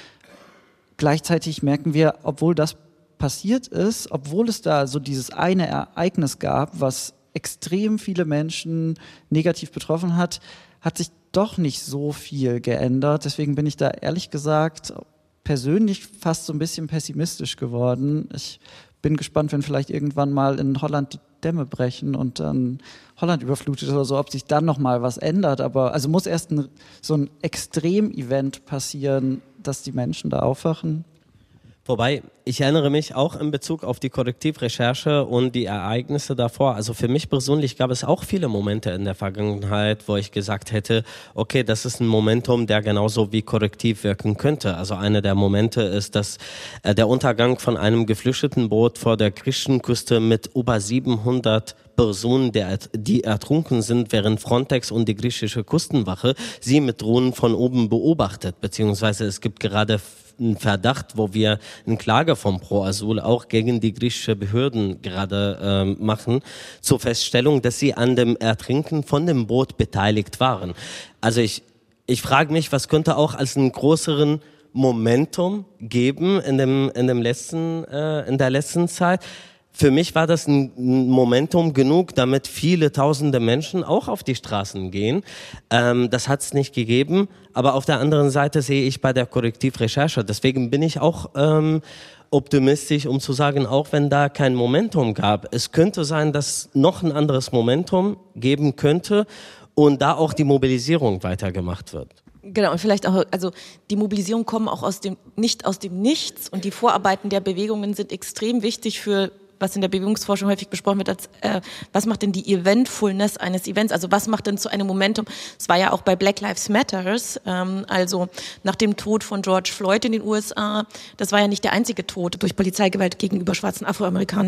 Gleichzeitig merken wir, obwohl das passiert ist, obwohl es da so dieses eine Ereignis gab, was extrem viele Menschen negativ betroffen hat, hat sich doch nicht so viel geändert. Deswegen bin ich da ehrlich gesagt persönlich fast so ein bisschen pessimistisch geworden. Ich bin gespannt, wenn vielleicht irgendwann mal in Holland die Dämme brechen und dann Holland überflutet oder so, ob sich dann noch mal was ändert. Aber also muss erst ein, so ein Extremevent passieren, dass die Menschen da aufwachen. Wobei, ich erinnere mich auch in Bezug auf die Korrektivrecherche und die Ereignisse davor. Also für mich persönlich gab es auch viele Momente in der Vergangenheit, wo ich gesagt hätte, okay, das ist ein Momentum, der genauso wie korrektiv wirken könnte. Also einer der Momente ist, dass äh, der Untergang von einem geflüchteten Boot vor der griechischen Küste mit über siebenhundert Personen, der, die ertrunken sind, während Frontex und die griechische Küstenwache sie mit Drohnen von oben beobachtet. Beziehungsweise es gibt gerade einen Verdacht, wo wir eine Klage vom Pro Asyl auch gegen die griechische Behörden gerade ähm, machen, zur Feststellung, dass sie an dem Ertrinken von dem Boot beteiligt waren. Also ich, ich frage mich, was könnte auch als einen größeren Momentum geben in dem, in dem letzten, äh, in der letzten Zeit. Für mich war das ein Momentum genug, damit viele tausende Menschen auch auf die Straßen gehen. Ähm, das hat es nicht gegeben. Aber auf der anderen Seite sehe ich bei der Korrektivrecherche. Deswegen bin ich auch ähm, optimistisch, um zu sagen, auch wenn da kein Momentum gab, es könnte sein, dass noch ein anderes Momentum geben könnte und da auch die Mobilisierung weitergemacht wird. Genau, und vielleicht auch, also die Mobilisierung kommen auch aus dem, nicht aus dem Nichts und die Vorarbeiten der Bewegungen sind extrem wichtig für, was in der Bewegungsforschung häufig besprochen wird, als äh, was macht denn die Eventfulness eines Events, also was macht denn zu einem Momentum, es war ja auch bei Black Lives Matters, ähm, also nach dem Tod von George Floyd in den U S A, das war ja nicht der einzige Tod durch Polizeigewalt gegenüber schwarzen Afroamerikanern,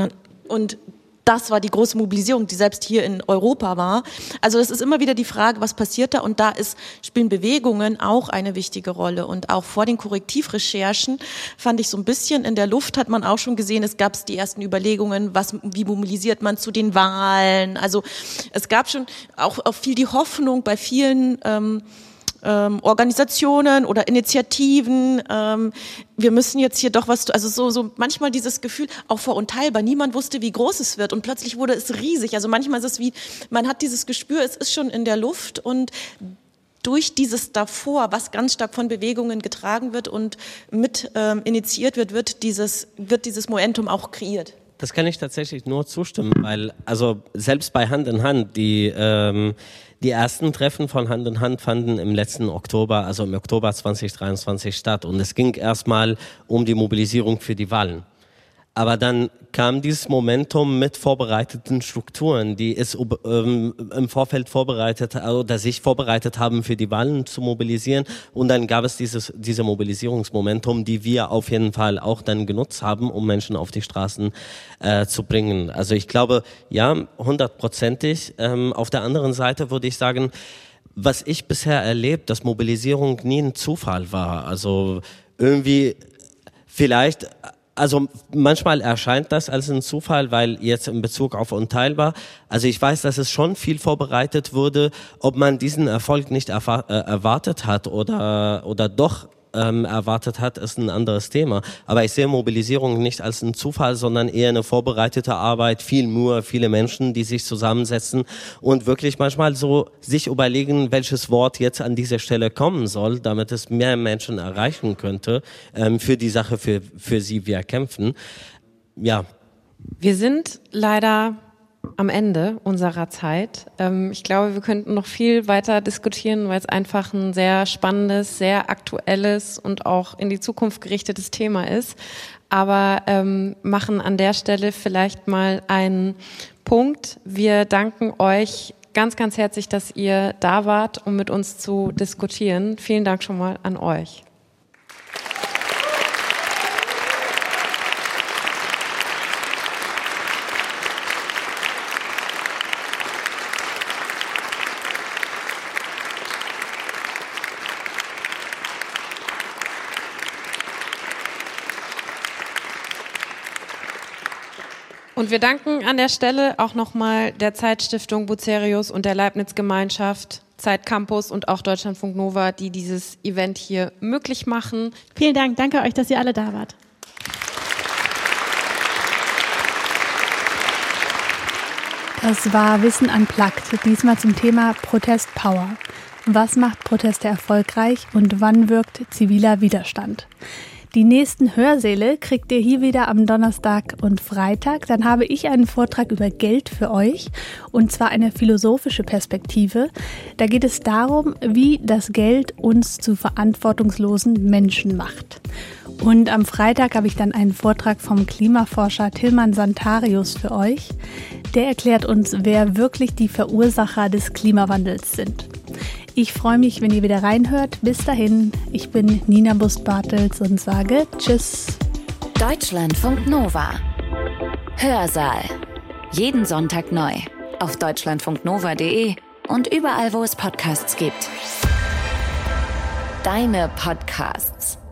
Und das war die große Mobilisierung, die selbst hier in Europa war. Also es ist immer wieder die Frage, was passiert da? Und da ist, spielen Bewegungen auch eine wichtige Rolle. Und auch vor den Korrektivrecherchen fand ich so ein bisschen in der Luft, hat man auch schon gesehen, es gab die ersten Überlegungen, was, wie mobilisiert man zu den Wahlen? Also es gab schon auch, auch viel die Hoffnung bei vielen ähm, Ähm, Organisationen oder Initiativen, ähm, wir müssen jetzt hier doch was, also so, so manchmal dieses Gefühl, auch vor unteilbar, niemand wusste, wie groß es wird und plötzlich wurde es riesig, also manchmal ist es wie, man hat dieses Gespür, es ist schon in der Luft und durch dieses davor, was ganz stark von Bewegungen getragen wird und mit ähm, initiiert wird, wird dieses, wird dieses Momentum auch kreiert. Das kann ich tatsächlich nur zustimmen, weil also selbst bei Hand in Hand, die ähm, die ersten Treffen von Hand in Hand fanden im letzten Oktober, also im Oktober zwanzig dreiundzwanzig statt und es ging erstmal um die Mobilisierung für die Wahlen. Aber dann kam dieses Momentum mit vorbereiteten Strukturen, die es ähm, im Vorfeld vorbereitet oder sich vorbereitet haben, für die Wahlen zu mobilisieren. Und dann gab es dieses diese Mobilisierungsmomentum, die wir auf jeden Fall auch dann genutzt haben, um Menschen auf die Straßen äh, zu bringen. Also ich glaube, ja, hundertprozentig. Ähm, auf der anderen Seite würde ich sagen, was ich bisher erlebt, dass Mobilisierung nie ein Zufall war. Also irgendwie vielleicht... Also manchmal erscheint das als ein Zufall, weil jetzt in Bezug auf Unteilbar, also ich weiß, dass es schon viel vorbereitet wurde, ob man diesen Erfolg nicht erfa- äh, erwartet hat oder oder doch ähm, erwartet hat, ist ein anderes Thema. Aber ich sehe Mobilisierung nicht als einen Zufall, sondern eher eine vorbereitete Arbeit, viel Mühe, viele Menschen, die sich zusammensetzen und wirklich manchmal so sich überlegen, welches Wort jetzt an dieser Stelle kommen soll, damit es mehr Menschen erreichen könnte, ähm, für die Sache, für, für sie wir kämpfen. Ja. Wir sind leider am Ende unserer Zeit. Ähm, ich glaube, wir könnten noch viel weiter diskutieren, weil es einfach ein sehr spannendes, sehr aktuelles und auch in die Zukunft gerichtetes Thema ist. Aber ähm, machen an der Stelle vielleicht mal einen Punkt. Wir danken euch ganz, ganz herzlich, dass ihr da wart, um mit uns zu diskutieren. Vielen Dank schon mal an euch. Und wir danken an der Stelle auch nochmal der Zeitstiftung Bucerius und der Leibniz-Gemeinschaft, Zeitcampus und auch Deutschlandfunk Nova, die dieses Event hier möglich machen. Vielen Dank, danke euch, dass ihr alle da wart. Das war Wissen Unplugged, diesmal zum Thema Protest Power. Was macht Proteste erfolgreich und wann wirkt ziviler Widerstand? Die nächsten Hörsäle kriegt ihr hier wieder am Donnerstag und Freitag. Dann habe ich einen Vortrag über Geld für euch, und zwar eine philosophische Perspektive. Da geht es darum, wie das Geld uns zu verantwortungslosen Menschen macht. Und am Freitag habe ich dann einen Vortrag vom Klimaforscher Tilman Santarius für euch. Der erklärt uns, wer wirklich die Verursacher des Klimawandels sind. Ich freue mich, wenn ihr wieder reinhört. Bis dahin, ich bin Nina Bust-Bartels und sage Tschüss. Deutschlandfunk Nova. Hörsaal. Jeden Sonntag neu. Auf deutschlandfunknova punkt de und überall, wo es Podcasts gibt. Deine Podcasts.